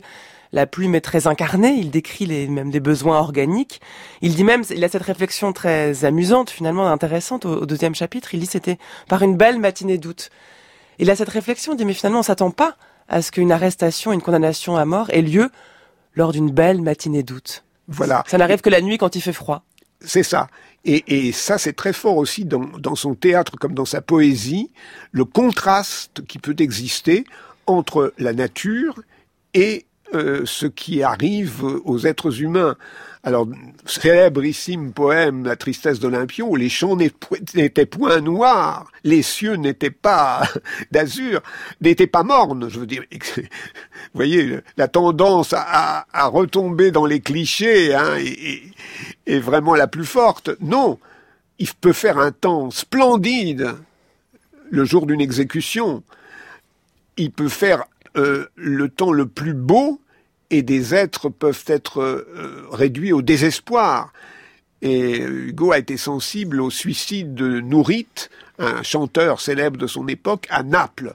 la plume est très incarnée, il décrit même des besoins organiques. Il dit même, il a cette réflexion très amusante, finalement intéressante au 2e chapitre, il dit c'était par une belle matinée d'août. Il a cette réflexion, il dit mais finalement on s'attend pas à ce qu'une arrestation, une condamnation à mort ait lieu lors d'une belle matinée d'août. Voilà. Ça n'arrive que la nuit quand il fait froid. C'est ça. Et ça, c'est très fort aussi dans son théâtre comme dans sa poésie, le contraste qui peut exister entre la nature et ce qui arrive aux êtres humains. Alors, célébrissime poème, La tristesse d'Olympion, où les champs n'étaient point noirs, les cieux n'étaient pas d'azur, n'étaient pas mornes, je veux dire. Vous voyez, la tendance à retomber dans les clichés est vraiment la plus forte. Non, il peut faire un temps splendide le jour d'une exécution. Il peut faire le temps le plus beau, et des êtres peuvent être réduits au désespoir. Et Hugo a été sensible au suicide de Nourrit, un chanteur célèbre de son époque, à Naples.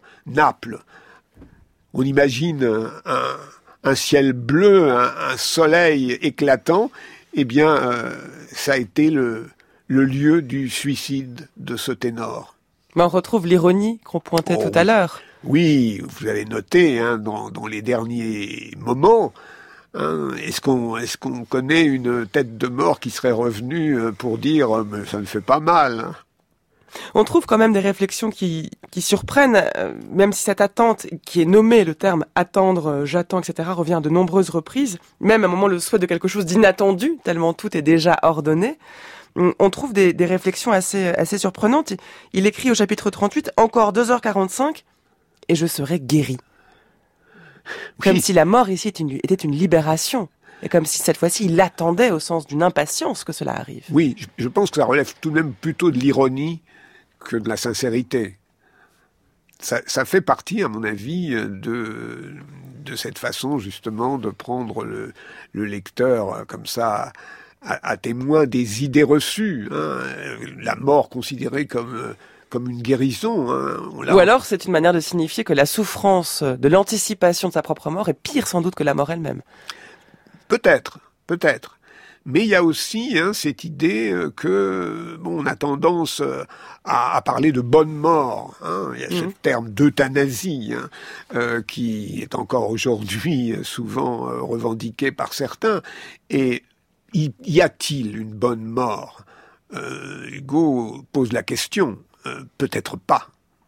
On imagine un ciel bleu, un soleil éclatant. Eh bien, ça a été le lieu du suicide de ce ténor. Mais on retrouve l'ironie qu'on pointait tout à l'heure. Oui, vous avez noté dans les derniers moments, est-ce qu'on connaît une tête de mort qui serait revenue pour dire mais ça ne fait pas mal. On trouve quand même des réflexions qui surprennent, même si cette attente qui est nommée, le terme attendre, j'attends, etc., revient à de nombreuses reprises, même à un moment le souhait de quelque chose d'inattendu, tellement tout est déjà ordonné. On trouve des réflexions assez surprenantes. Il écrit au chapitre 38, « Encore 2h45 et je serai guéri. » Comme si la mort ici était une libération. Et comme si cette fois-ci, il attendait au sens d'une impatience que cela arrive. Oui, je pense que ça relève tout de même plutôt de l'ironie que de la sincérité. Ça fait partie, à mon avis, de cette façon, justement, de prendre le lecteur comme ça à témoin des idées reçues. La mort considérée comme une guérison. Ou alors, c'est une manière de signifier que la souffrance de l'anticipation de sa propre mort est pire sans doute que la mort elle-même. Peut-être. Mais il y a aussi cette idée que on a tendance à parler de bonne mort. Il y a ce terme d'euthanasie qui est encore aujourd'hui souvent revendiqué par certains. Et y a-t-il une bonne mort ? Hugo pose la question. Peut-être pas.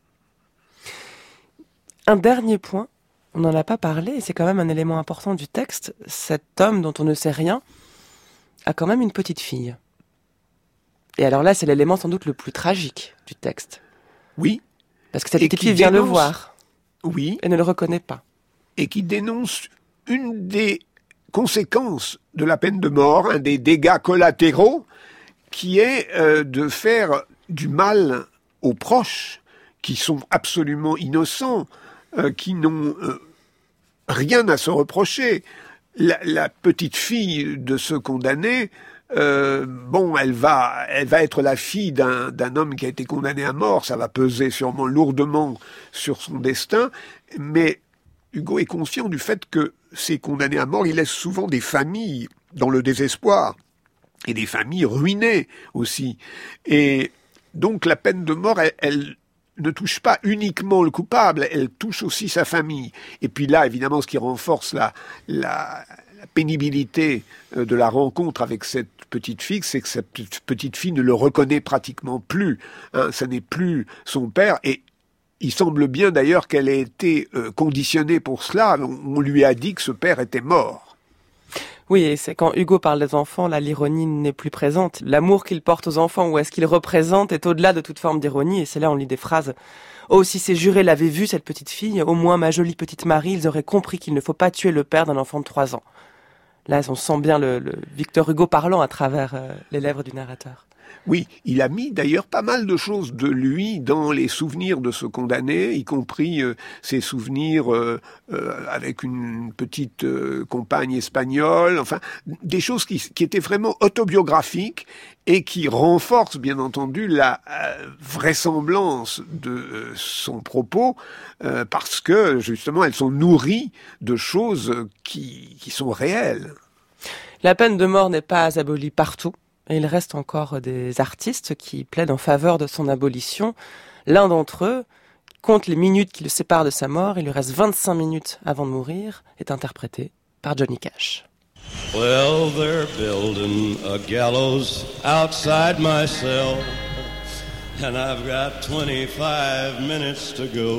Un dernier point, on n'en a pas parlé, et c'est quand même un élément important du texte. Cet homme dont on ne sait rien a quand même une petite fille. Et alors là, c'est l'élément sans doute le plus tragique du texte. Oui. Parce que cette petite fille vient le voir. Oui. Et ne le reconnaît pas. Et qui dénonce une des conséquences de la peine de mort, un des dégâts collatéraux, qui est de faire du mal aux proches, qui sont absolument innocents, qui n'ont rien à se reprocher. La petite fille de ce condamné, elle va être la fille d'un homme qui a été condamné à mort, ça va peser sûrement lourdement sur son destin, mais Hugo est conscient du fait que ces condamnés à mort, ils laissent souvent des familles dans le désespoir, et des familles ruinées aussi. Et donc la peine de mort, elle ne touche pas uniquement le coupable, elle touche aussi sa famille. Et puis là, évidemment, ce qui renforce la pénibilité de la rencontre avec cette petite fille, c'est que cette petite fille ne le reconnaît pratiquement plus. Ça n'est plus son père. Et il semble bien d'ailleurs qu'elle ait été conditionnée pour cela. On lui a dit que ce père était mort. Oui, et c'est quand Hugo parle des enfants, là, l'ironie n'est plus présente. L'amour qu'il porte aux enfants, ou est-ce qu'il représente, est au-delà de toute forme d'ironie. Et c'est là, on lit des phrases. « Oh, si ces jurés l'avaient vue, cette petite fille, au moins ma jolie petite Marie, ils auraient compris qu'il ne faut pas tuer le père d'un enfant de 3 ans. » Là, on sent bien le Victor Hugo parlant à travers les lèvres du narrateur. Oui, il a mis d'ailleurs pas mal de choses de lui dans les souvenirs de ce condamné, y compris ses souvenirs avec une petite compagne espagnole, enfin des choses qui étaient vraiment autobiographiques et qui renforcent bien entendu la vraisemblance de son propos parce que justement elles sont nourries de choses qui sont réelles. La peine de mort n'est pas abolie partout. Et il reste encore des artistes qui plaident en faveur de son abolition. L'un d'entre eux compte les minutes qui le séparent de sa mort. Il lui reste 25 minutes avant de mourir. Est interprété par Johnny Cash. Well, they're building a gallows outside my cell, and I've got 25 minutes to go,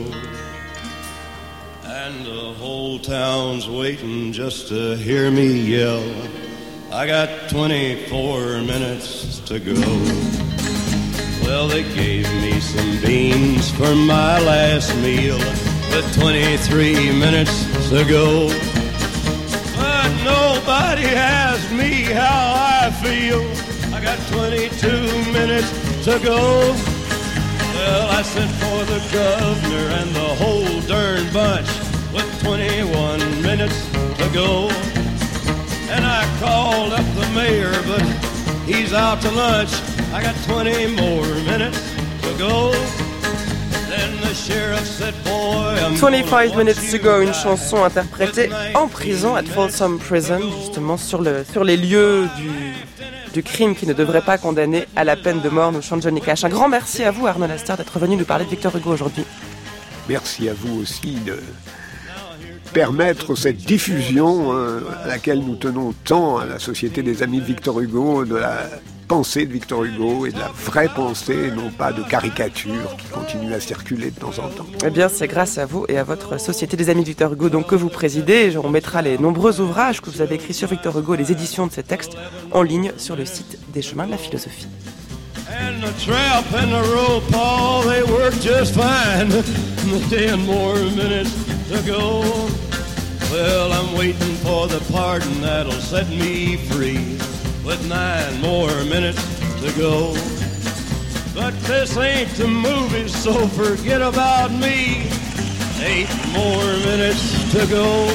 and the whole town's waiting just to hear me yell. I got 24 minutes to go. Well, they gave me some beans for my last meal, with 23 minutes to go. But nobody asked me how I feel. I got 22 minutes to go. Well, I sent for the governor and the whole darn bunch, with 21 minutes to go. And I called up the mayor, but he's out to lunch. I got 20 more minutes to go. Then the sheriff said, boy, I'm 25 minutes to go, une chanson interprétée en prison, at Folsom Prison, justement sur les lieux du crime qui ne devrait pas condamner à la peine de mort, nous chante Johnny Cash. Un grand merci à vous, Arnaud Lester, d'être venu nous parler de Victor Hugo aujourd'hui. Merci à vous aussi de permettre cette diffusion à laquelle nous tenons tant à la Société des Amis de Victor Hugo, de la pensée de Victor Hugo et de la vraie pensée, non pas de caricatures qui continuent à circuler de temps en temps. Eh bien, c'est grâce à vous et à votre Société des Amis de Victor Hugo donc, que vous présidez. On mettra les nombreux ouvrages que vous avez écrits sur Victor Hugo, les éditions de ces textes, en ligne sur le site des Chemins de la Philosophie. And the trap and the rope, all they work just fine. 10 more minutes to go. Well, I'm waiting for the pardon that'll set me free, with 9 more minutes to go. But this ain't the movie, so forget about me. 8 more minutes to go.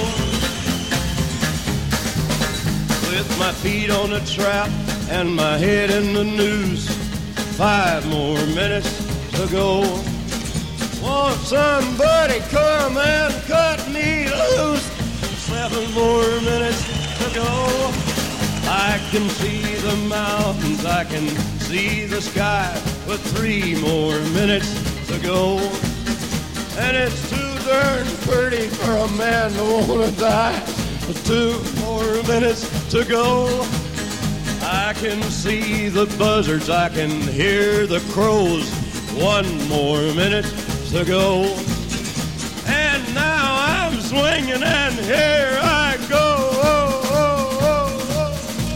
With my feet on the trap and my head in the noose, 5 more minutes to go. Won't somebody come and cut me loose? 7 more minutes to go. I can see the mountains, I can see the sky, with 3 more minutes to go. And it's too darn pretty for a man to wanna die. 2 more minutes to go. I can see the buzzards, I can hear the crows. 1 more minute to go. And now I'm swinging and here I go. Oh, oh, oh, oh.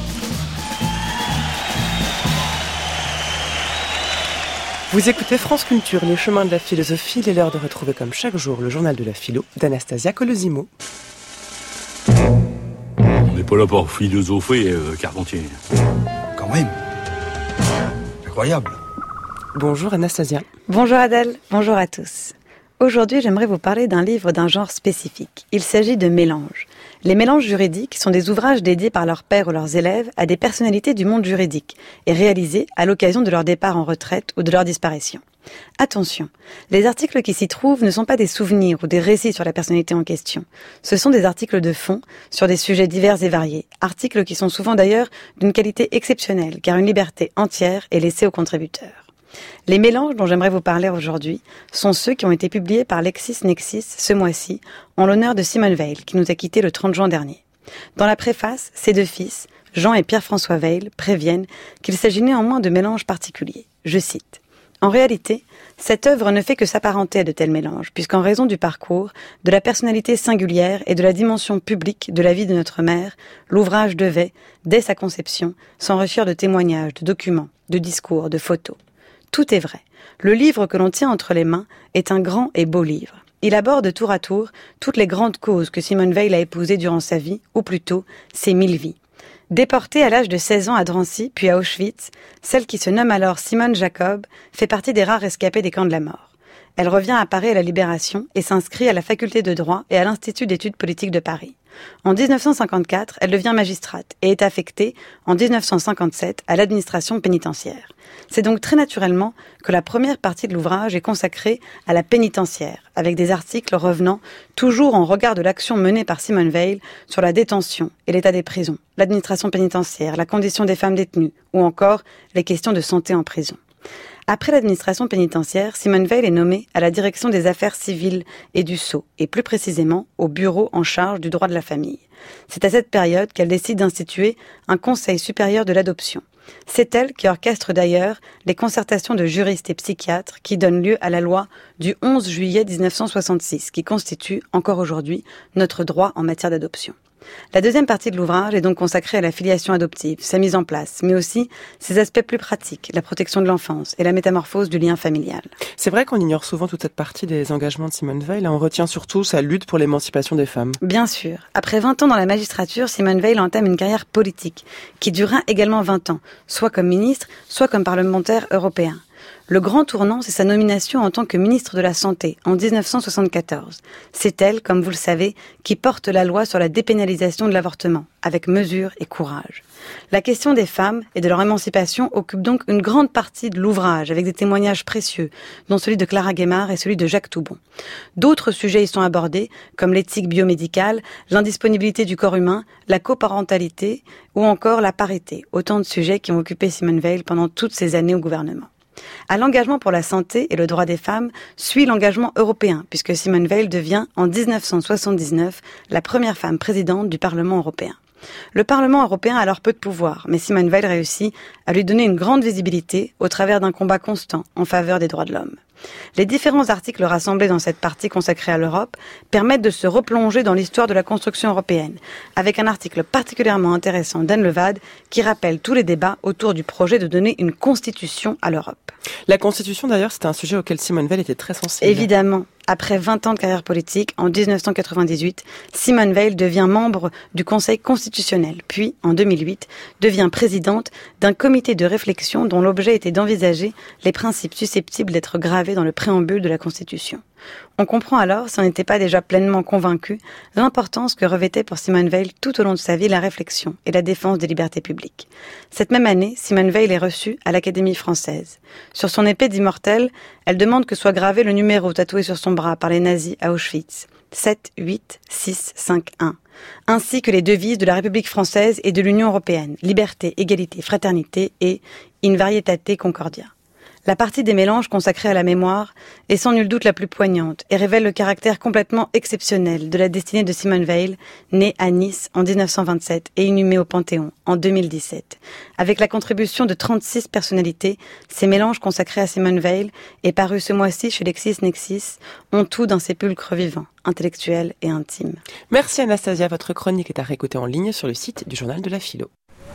Vous écoutez France Culture, les chemins de la philosophie. Il est l'heure de retrouver comme chaque jour le journal de la philo d'Anastasia Colosimo. On n'est pas là pour philosopher, Carpentier. Quand même. Incroyable. Bonjour Anastasia. Bonjour Adèle, bonjour à tous. Aujourd'hui, j'aimerais vous parler d'un livre d'un genre spécifique. Il s'agit de mélanges. Les mélanges juridiques sont des ouvrages dédiés par leurs pairs ou leurs élèves à des personnalités du monde juridique et réalisés à l'occasion de leur départ en retraite ou de leur disparition. Attention, les articles qui s'y trouvent ne sont pas des souvenirs ou des récits sur la personnalité en question. Ce sont des articles de fond sur des sujets divers et variés, articles qui sont souvent d'ailleurs d'une qualité exceptionnelle car une liberté entière est laissée aux contributeurs. Les mélanges dont j'aimerais vous parler aujourd'hui sont ceux qui ont été publiés par LexisNexis ce mois-ci en l'honneur de Simone Veil qui nous a quittés le 30 juin dernier. Dans la préface, ses 2 fils, Jean et Pierre-François Veil, préviennent qu'il s'agit néanmoins de mélanges particuliers. Je cite. En réalité, cette œuvre ne fait que s'apparenter à de tels mélanges, puisqu'en raison du parcours, de la personnalité singulière et de la dimension publique de la vie de notre mère, l'ouvrage devait, dès sa conception, s'enrichir de témoignages, de documents, de discours, de photos. Tout est vrai. Le livre que l'on tient entre les mains est un grand et beau livre. Il aborde tour à tour toutes les grandes causes que Simone Veil a épousées durant sa vie, ou plutôt ses 1000 vies. Déportée à l'âge de 16 ans à Drancy, puis à Auschwitz, celle qui se nomme alors Simone Jacob fait partie des rares rescapés des camps de la mort. Elle revient à Paris à la Libération et s'inscrit à la faculté de droit et à l'Institut d'études politiques de Paris. En 1954, elle devient magistrate et est affectée, en 1957, à l'administration pénitentiaire. C'est donc très naturellement que la première partie de l'ouvrage est consacrée à la pénitentiaire, avec des articles revenant toujours en regard de l'action menée par Simone Veil sur la détention et l'état des prisons, l'administration pénitentiaire, la condition des femmes détenues, ou encore les questions de santé en prison. Après l'administration pénitentiaire, Simone Veil est nommée à la direction des affaires civiles et du Sceau, et plus précisément au bureau en charge du droit de la famille. C'est à cette période qu'elle décide d'instituer un conseil supérieur de l'adoption. C'est elle qui orchestre d'ailleurs les concertations de juristes et psychiatres qui donnent lieu à la loi du 11 juillet 1966, qui constitue, encore aujourd'hui, notre droit en matière d'adoption. La deuxième partie de l'ouvrage est donc consacrée à la filiation adoptive, sa mise en place, mais aussi ses aspects plus pratiques, la protection de l'enfance et la métamorphose du lien familial. C'est vrai qu'on ignore souvent toute cette partie des engagements de Simone Veil. On retient surtout sa lutte pour l'émancipation des femmes. Bien sûr. Après 20 ans dans la magistrature, Simone Veil entame une carrière politique qui durera également 20 ans, soit comme ministre, soit comme parlementaire européen. Le grand tournant, c'est sa nomination en tant que ministre de la Santé en 1974. C'est elle, comme vous le savez, qui porte la loi sur la dépénalisation de l'avortement, avec mesure et courage. La question des femmes et de leur émancipation occupe donc une grande partie de l'ouvrage, avec des témoignages précieux, dont celui de Clara Guémard et celui de Jacques Toubon. D'autres sujets y sont abordés, comme l'éthique biomédicale, l'indisponibilité du corps humain, la coparentalité ou encore la parité, autant de sujets qui ont occupé Simone Veil pendant toutes ces années au gouvernement. À l'engagement pour la santé et le droit des femmes suit l'engagement européen, puisque Simone Veil devient en 1979 la première femme présidente du Parlement européen. Le Parlement européen a alors peu de pouvoir, mais Simone Veil réussit à lui donner une grande visibilité au travers d'un combat constant en faveur des droits de l'homme. Les différents articles rassemblés dans cette partie consacrée à l'Europe permettent de se replonger dans l'histoire de la construction européenne, avec un article particulièrement intéressant d'Anne Levade qui rappelle tous les débats autour du projet de donner une constitution à l'Europe. La constitution d'ailleurs, c'était un sujet auquel Simone Veil était très sensible. Évidemment. Après 20 ans de carrière politique, en 1998, Simone Veil devient membre du Conseil constitutionnel, puis, en 2008, devient présidente d'un comité de réflexion dont l'objet était d'envisager les principes susceptibles d'être gravés dans le préambule de la Constitution. On comprend alors, si on n'était pas déjà pleinement convaincu, l'importance que revêtait pour Simone Veil tout au long de sa vie la réflexion et la défense des libertés publiques. Cette même année, Simone Veil est reçue à l'Académie française. Sur son épée d'immortel, elle demande que soit gravé le numéro tatoué sur son bras par les nazis à Auschwitz, 7, 8, 6, 5, 1, ainsi que les devises de la République française et de l'Union européenne, liberté, égalité, fraternité et in varietate concordia. La partie des mélanges consacrée à la mémoire est sans nul doute la plus poignante et révèle le caractère complètement exceptionnel de la destinée de Simone Veil, née à Nice en 1927 et inhumée au Panthéon en 2017. Avec la contribution de 36 personnalités, ces mélanges consacrés à Simone Veil et parus ce mois-ci chez LexisNexis ont tout d'un sépulcre vivant, intellectuel et intime. Merci Anastasia, votre chronique est à réécouter en ligne sur le site du Journal de la Philo.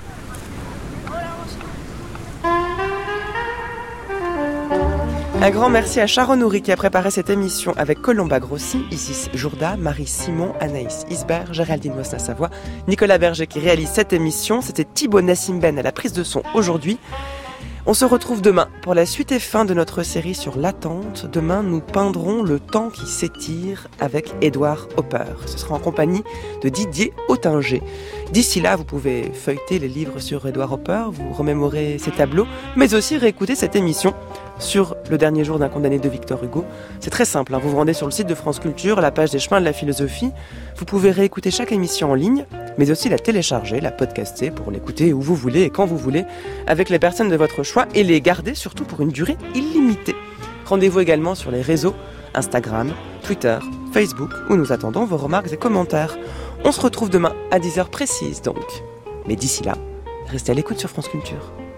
Un grand merci à Sharon Houry qui a préparé cette émission avec Colomba Grossi, Isis Jourda, Marie Simon, Anaïs Isbert, Géraldine Mosna-Savoie, Nicolas Berger qui réalise cette émission. C'était Thibaut Nassimben à la prise de son aujourd'hui. On se retrouve demain pour la suite et fin de notre série sur l'attente. Demain, nous peindrons le temps qui s'étire avec Édouard Hopper. Ce sera en compagnie de Didier Ottinger. D'ici là, vous pouvez feuilleter les livres sur Édouard Hopper, vous remémorer ses tableaux, mais aussi réécouter cette émission sur le dernier jour d'un condamné de Victor Hugo. C'est très simple, vous vous rendez sur le site de France Culture, la page des chemins de la philosophie. Vous pouvez réécouter chaque émission en ligne, mais aussi la télécharger, la podcaster pour l'écouter où vous voulez et quand vous voulez, avec les personnes de votre choix et les garder surtout pour une durée illimitée. Rendez-vous également sur les réseaux Instagram, Twitter, Facebook, où nous attendons vos remarques et commentaires. On se retrouve demain à 10h précise donc. Mais d'ici là, restez à l'écoute sur France Culture.